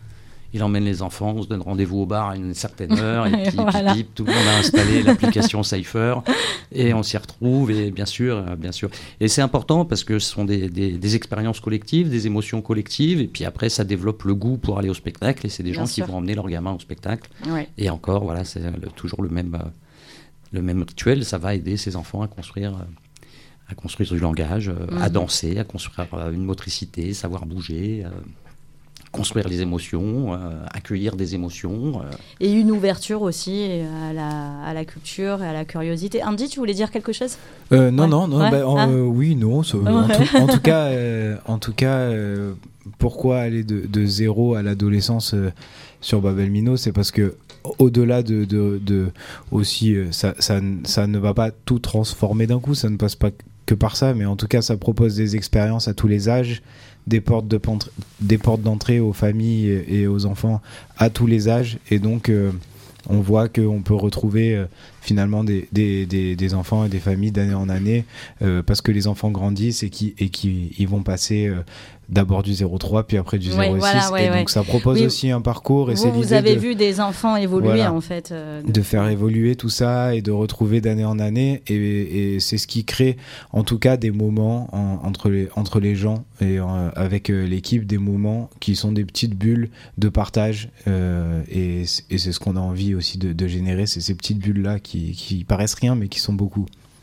il emmène les enfants, on se donne rendez-vous au bar à une certaine heure, et puis, Voilà. puis, puis, tout le monde a installé l'application Cypher, et on s'y retrouve, et bien sûr, euh, bien sûr. Et c'est important parce que ce sont des, des, des expériences collectives, des émotions collectives, et puis après, ça développe le goût pour aller au spectacle, et c'est des Bien gens sûr. qui vont emmener leurs gamins au spectacle. Ouais. Et encore, voilà, c'est le- toujours le même, euh, le même rituel, ça va aider ces enfants à construire... euh, à construire du langage, euh, Mhm. à danser, à construire euh, une motricité, savoir bouger, euh, construire les émotions, euh, accueillir des émotions. euh. Et une ouverture aussi à la, à la culture et à la curiosité. Andy, tu voulais dire quelque chose? Euh, non, Ouais. non, non, Ouais. bah, en- Ah. euh, oui, non. ça- en, Ouais. tout, en tout cas, euh, en tout cas euh, pourquoi aller de, de zéro à l'adolescence euh, sur Babel Mino, c'est parce que au-delà de, de, de aussi, euh, ça, ça, n- ça ne va pas tout transformer d'un coup, ça ne passe pas que par ça, mais en tout cas, ça propose des expériences à tous les âges, des portes de pentre- des portes d'entrée aux familles et, et aux enfants à tous les âges, et donc euh, on voit qu'on peut retrouver euh, finalement des, des, des, des enfants et des familles d'année en année, euh, parce que les enfants grandissent et qui et qui ils vont passer euh, d'abord du zéro trois puis après du Ouais, zéro six, voilà, ouais, et ouais. donc ça propose Oui, aussi un parcours, et Vous, c'est vous l'idée avez de, vu des enfants évoluer Voilà. en fait. euh, de faire évoluer tout ça et de retrouver d'année en année, et, et c'est ce qui crée en tout cas des moments en- entre, les, entre les gens et euh, avec euh, l'équipe, des moments qui sont des petites bulles de partage, euh, et, c- et c'est ce qu'on a envie aussi de, de générer, c'est ces petites bulles là qui, qui paraissent rien mais qui sont beaucoup.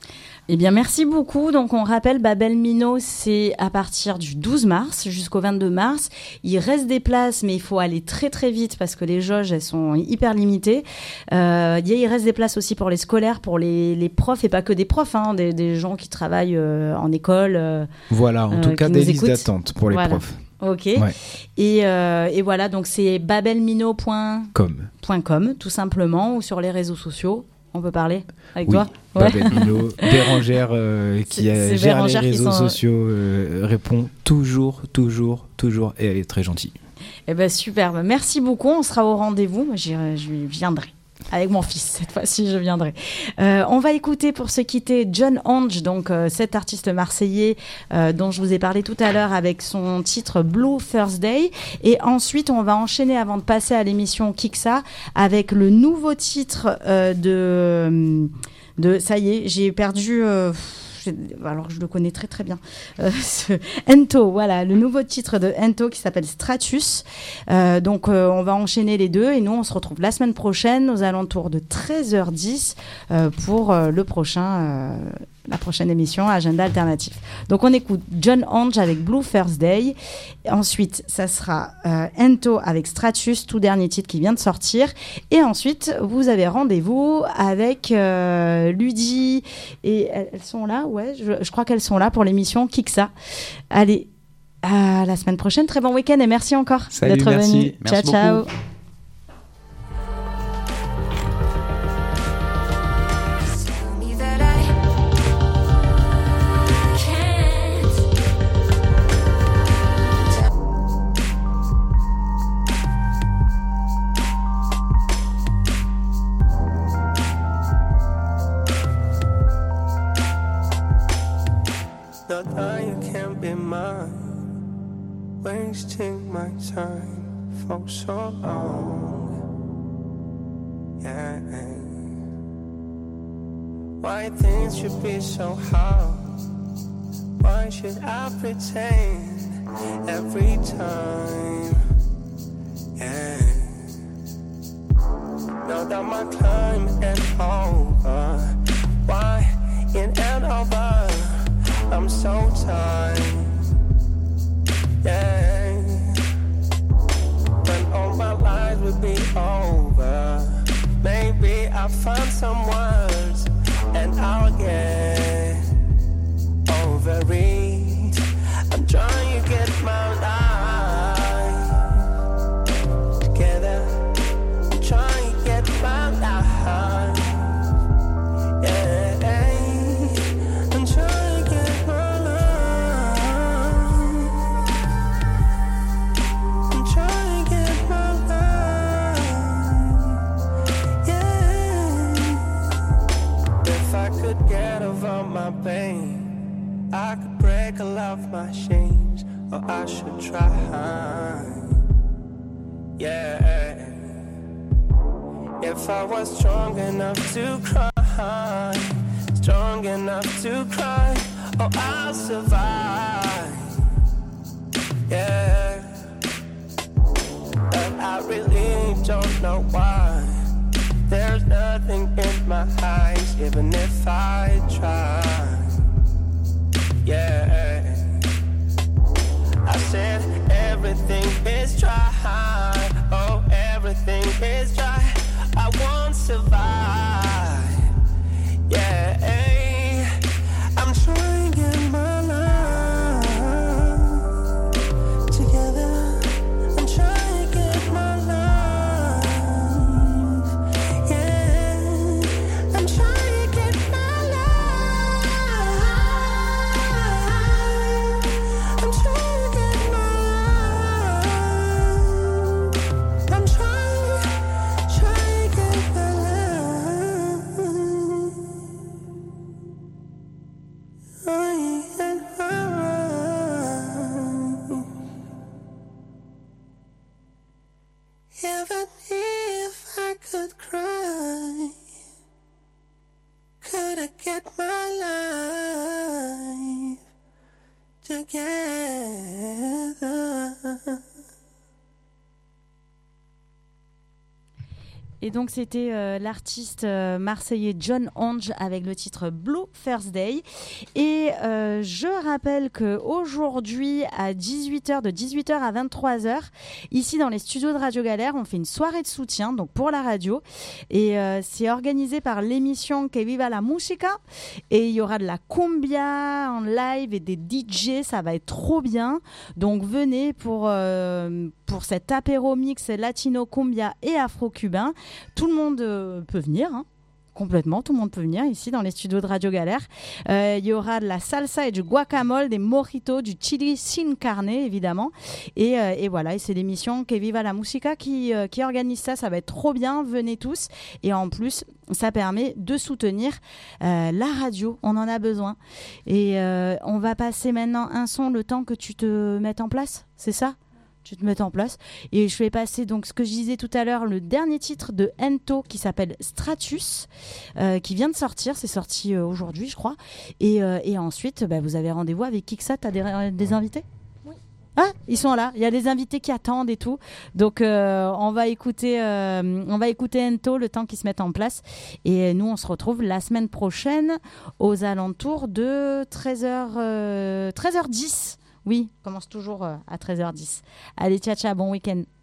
Eh bien, merci beaucoup. Donc, on rappelle, Babel Mino, c'est à partir du douze mars jusqu'au vingt-deux mars. Il reste des places, mais il faut aller très très vite parce que les jauges, elles sont hyper limitées. Euh, il y a- il reste des places aussi pour les scolaires, pour les, les profs, et pas que des profs, hein, des, des gens qui travaillent euh, en école. euh, Voilà, en euh, tout cas qui des nous listes écoutent. d'attente pour les Voilà. profs. Ok. Ouais. Et, euh, et voilà, donc c'est babelmino point Comme. tout simplement, ou sur les réseaux sociaux. On peut parler avec Oui, toi? Babel Mino, Bérangère euh, qui C'est- euh, c'est gère Bérangère les qui réseaux sont- sociaux, euh, répond toujours, toujours, toujours, et elle est très gentille. Eh ben superbe, merci beaucoup, on sera au rendez-vous. Moi, j'irai- je viendrai. Avec mon fils, cette fois-ci, je viendrai. Euh, on va écouter, pour se quitter, John Ange, donc euh, cet artiste marseillais euh, dont je vous ai parlé tout à l'heure avec son titre Blue Thursday. Et ensuite, on va enchaîner avant de passer à l'émission Kiksa avec le nouveau titre euh, de, de... Ça y est, j'ai perdu... euh, alors je le connais très très bien, euh, ce Ento, voilà, le nouveau titre de Ento qui s'appelle Stratus. Euh, donc euh, on va enchaîner les deux et nous on se retrouve la semaine prochaine aux alentours de treize heures dix euh, pour euh, le prochain, euh, la prochaine émission Agenda Alternatif. Donc on écoute John Ange avec Blue Thursday. Ensuite ça sera euh, Ento avec Stratus, tout dernier titre qui vient de sortir. Et ensuite vous avez rendez-vous avec euh, Ludi et elles, elles sont là, ouais, je, je crois qu'elles sont là pour l'émission Kiksa. Allez, à la semaine prochaine, très bon week-end et merci encore Salut, d'être merci. venu. Merci ciao, ciao. beaucoup. me that I can't. Now that you can't be mine, wasting my time for so long. Yeah. Why things should be so hard? Why should I pretend every time? Yeah. Now that my climb is over, why it ain't over? I'm so tired. Yeah. When all my lies will be over, maybe I'll find some words and I'll get over it. I'm trying to get my life together. I'm trying to get my life. Yeah. I'm trying to get my life. I'm trying to get my life. Yeah. If I could get over my pain, I could break all of my chains, or I should try. Yeah. If I was strong enough to cry, strong enough to cry, oh, I'll survive. Yeah. But I really don't know why. There's nothing in my eyes, even if I try. Yeah. I said everything is dry. Oh, everything is dry. I won't survive. Yeah. I'm trying to get my life together. I'm trying to get my life. Yeah. I'm trying to get my life. I'm trying to get my life. I'm trying, trying to get my life. Trying to get my life. Even if I could cry, could I get my life together? Et donc c'était euh, l'artiste euh, marseillais John Onge avec le titre Blue Thursday. Et euh, je rappelle qu'aujourd'hui à dix-huit heures, de dix-huit heures à vingt-trois heures, ici dans les studios de Radio Galère, on fait une soirée de soutien donc pour la radio. Et euh, c'est organisé par l'émission Que Viva la Música. Et il y aura de la cumbia en live et des D J, ça va être trop bien. Donc venez pour, euh, pour cet apéro mix latino, cumbia et afro-cubain. Tout le monde euh, peut venir, hein, complètement, tout le monde peut venir ici dans les studios de Radio Galère. Euh, il y aura de la salsa et du guacamole, des mojitos, du chili sin carne évidemment. Et, euh, et voilà, et c'est l'émission Que Viva la Música qui, euh, qui organise ça, ça va être trop bien, venez tous. Et en plus, ça permet de soutenir euh, la radio, on en a besoin. Et euh, on va passer maintenant un son le temps que tu te mettes en place, c'est ça ? Tu te mets en place. Et je vais passer donc ce que je disais tout à l'heure, le dernier titre de Ento qui s'appelle Stratus, euh, qui vient de sortir. C'est sorti euh, aujourd'hui, je crois. Et, euh, et ensuite, bah, vous avez rendez-vous avec Kixat. T'as des, des invités ? Oui. Ah, ils sont là. Il y a des invités qui attendent et tout. Donc, euh, on va écouter, euh, on va écouter Ento le temps qu'ils se mettent en place. Et nous, on se retrouve la semaine prochaine aux alentours de treize heures, euh, treize heures dix. Oui, commence toujours à treize heures dix. Allez, ciao, ciao, bon week-end.